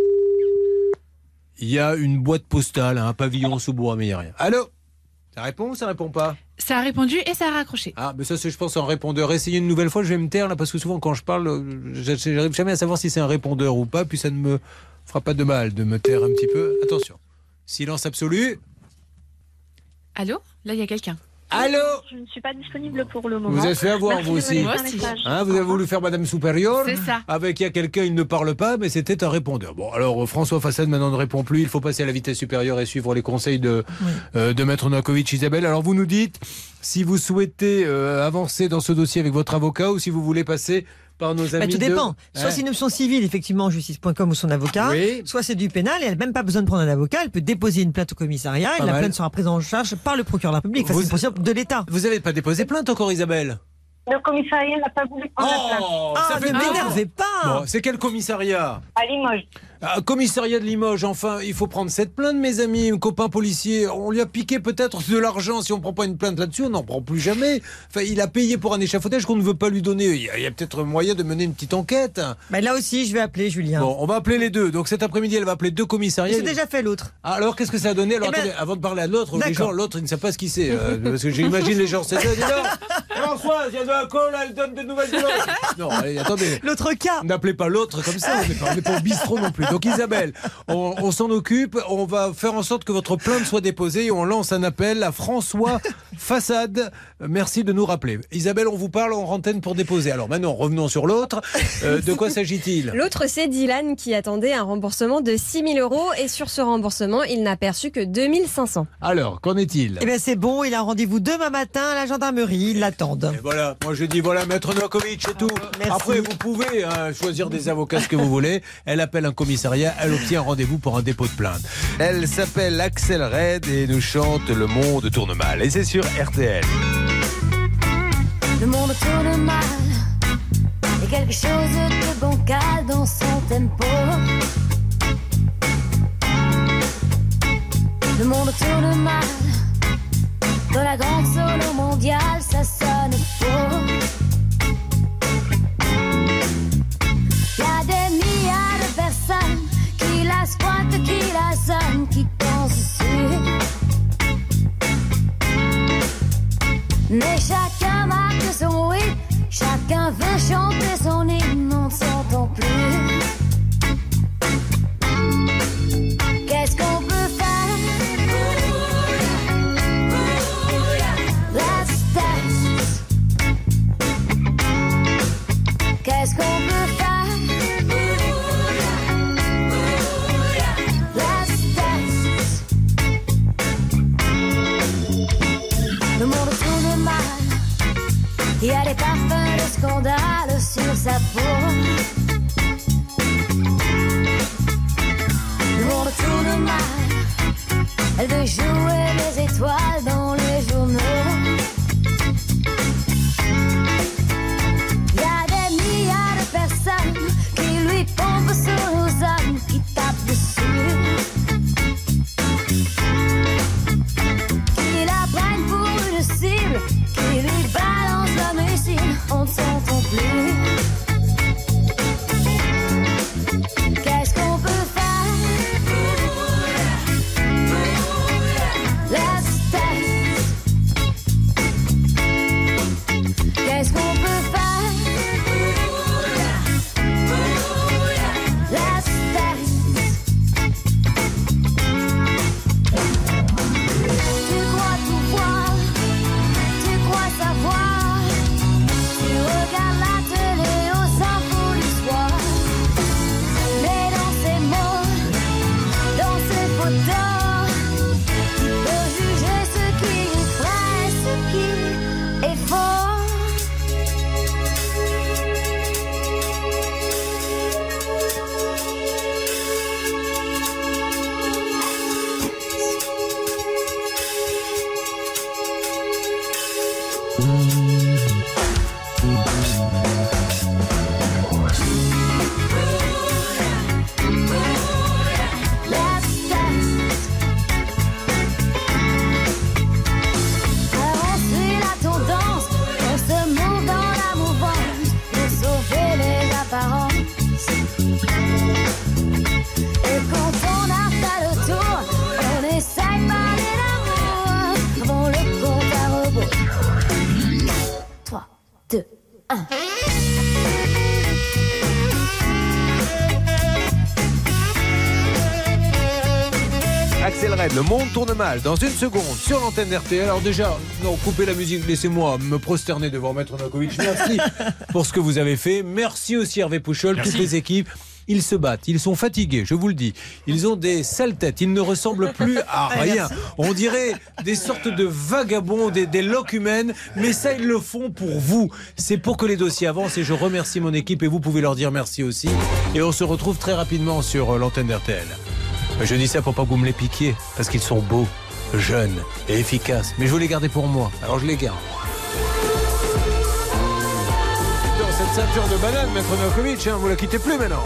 Il y a une boîte postale, un pavillon sous bois, mais il n'y a rien. Allô? Ça répond ou ça répond pas? Ça a répondu et ça a raccroché. Ah, mais ça, c'est, je pense, un répondeur. Essayez une nouvelle fois, je vais me taire là, parce que souvent, quand je parle, j'arrive jamais à savoir si c'est un répondeur ou pas, puis ça ne me fera pas de mal de me taire un petit peu. Attention. Silence absolu. Allô? Là, il y a quelqu'un. Allô? Je ne suis pas disponible pour le moment. Vous avez fait avoir, Merci vous aussi. Moi aussi. Hein, vous avez voulu faire Madame Supérieure. C'est ça. Avec il y a quelqu'un, il ne parle pas, mais c'était un répondeur. Bon, alors François Façade maintenant ne répond plus. Il faut passer à la vitesse supérieure et suivre les conseils de, oui. euh, de Maître Novakovic. Isabelle, alors vous nous dites si vous souhaitez euh, avancer dans ce dossier avec votre avocat ou si vous voulez passer par nos amis. Bah, tout dépend. De... Soit hein? c'est une option civile, effectivement, justice point com ou son avocat. Oui. Soit c'est du pénal et elle n'a même pas besoin de prendre un avocat. Elle peut déposer une plainte au commissariat et pas la mal. Plainte sera prise en charge par le procureur de la République. Enfin, vous... c'est une procédure de l'État. Vous n'avez pas déposé plainte encore, Isabelle? Le commissariat n'a pas voulu prendre oh, la plainte. Ah, ne m'énervez pas. Bon, c'est quel commissariat? À Limoges. Ah, commissariat de Limoges, enfin, il faut prendre cette plainte, mes amis, copains policiers. On lui a piqué peut-être de l'argent. Si on ne prend pas une plainte là-dessus, on n'en prend plus jamais. Enfin, il a payé pour un échafaudage qu'on ne veut pas lui donner. Il y a, il y a peut-être moyen de mener une petite enquête. Bah là aussi, je vais appeler Julien. Bon, on va appeler les deux. Donc cet après-midi, elle va appeler deux commissariats. J'ai déjà fait l'autre. Ah, alors, qu'est-ce que ça a donné? Alors, eh ben... attendez, avant de parler à l'autre, les gens, l'autre, ils ne savent pas ce qu'il sait. Euh, parce que j'imagine les gens, c'est ça. François, il y a de la colle, elle donne des nouvelles de l'autre. Non, allez, attendez. L'autre cas. N'appelez pas l'autre comme ça. On n'est pas, pas au bistrot non plus. Donc Isabelle, on, on s'en occupe, on va faire en sorte que votre plainte soit déposée et on lance un appel à François Façade. Merci de nous rappeler. Isabelle, on vous parle en antenne pour déposer. Alors maintenant, revenons sur l'autre. Euh, de quoi s'agit-il? L'autre, c'est Dylan qui attendait un remboursement de six mille euros et sur ce remboursement, il n'a perçu que deux mille cinq cents. Alors, qu'en est-il? Eh bien, c'est bon, il a rendez-vous demain matin à la gendarmerie, ils l'attendent. Et voilà, moi je dis voilà, maître Novakovic, c'est tout. Merci. Après, vous pouvez hein, choisir des avocats, ce que vous voulez. Elle appelle un commissariat, elle obtient un rendez-vous pour un dépôt de plainte. Elle s'appelle Axel Red et nous chante Le monde tourne mal. Et c'est sur R T L. Le monde tourne mal, et quelque chose de bancal dans son tempo. Le monde tourne mal, dans la grande solo mondiale, ça sonne faux. Y'a des milliards de personnes qui la squattent, qui la sonnent, qui pensent sur. Mais chacun marque son rythme, chacun veut chanter son hymne, on ne s'entend plus. Qu'est-ce qu'on peut faire? Let's dance. Qu'est-ce qu'on peut faire? Let's dance. Le monde tourne mal, il y a des parfums de scandale sur sa peau. Le monde tourne mal, elle veut jouer les étoiles dans les journaux. Il y a des milliards de personnes qui lui pompent sur nos âmes, qui tapent dessus, qui la prennent pour une cible, qui lui balance la missile, on ne s'entend plus. Qu'est-ce qu'on peut faire? Let's dance. Qu'est-ce qu'on peut faire? Let's dance. Tu crois tout voir, tu crois savoir, tu regardes la télé aux infos du soir. Mais dans ces mots, dans ces photos, tu peux juger ce qui est vrai, ce qui est faux. Let's dance. Alors on suit la tendance, on se mouve dans la mouvance pour sauver les apparences. Et quand on a fait le tour, on essaye parler d'amour avant le compte à rebours. trois, deux, un. Axel Red, Le monde tourne mal, dans une seconde, sur l'antenne d'R T L. Alors déjà, non, coupez la musique, laissez-moi me prosterner devant Maître Novakovic. Merci pour ce que vous avez fait. Merci aussi Hervé Pouchol, Merci. toutes les équipes. Ils se battent, ils sont fatigués, je vous le dis. Ils ont des sales têtes, ils ne ressemblent plus à rien. On dirait des sortes de vagabonds, des, des locumènes, mais ça, ils le font pour vous. C'est pour que les dossiers avancent et je remercie mon équipe et vous pouvez leur dire merci aussi. Et on se retrouve très rapidement sur l'antenne d'R T L. Je dis ça pour pas que vous me les piquiez, parce qu'ils sont beaux, jeunes et efficaces. Mais je veux les garder pour moi, alors je les garde. Dans cette ceinture de banane, Maître Novakovic, hein, vous la quittez plus maintenant.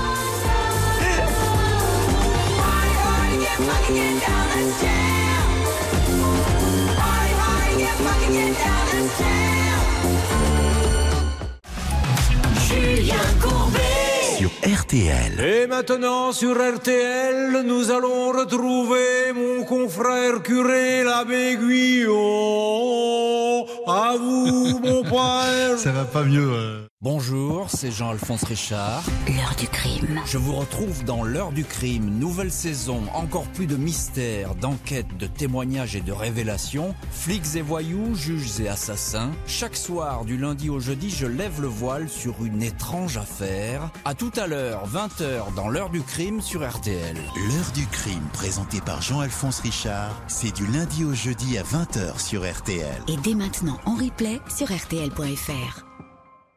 Julien Courbet. Sur R T L. Et maintenant, sur R T L, nous allons retrouver mon confrère curé, l'abbé Guyot. À vous, mon père. Ça va pas mieux. euh. Bonjour, c'est Jean-Alphonse Richard. L'heure du crime. Je vous retrouve dans l'heure du crime, nouvelle saison, encore plus de mystères, d'enquêtes, de témoignages et de révélations. Flics et voyous, juges et assassins. Chaque soir, du lundi au jeudi, je lève le voile sur une étrange affaire. À tout à l'heure, vingt heures, dans l'heure du crime sur R T L. L'heure du crime, présenté par Jean-Alphonse Richard, c'est du lundi au jeudi à vingt heures sur R T L. Et dès maintenant en replay sur R T L point F R.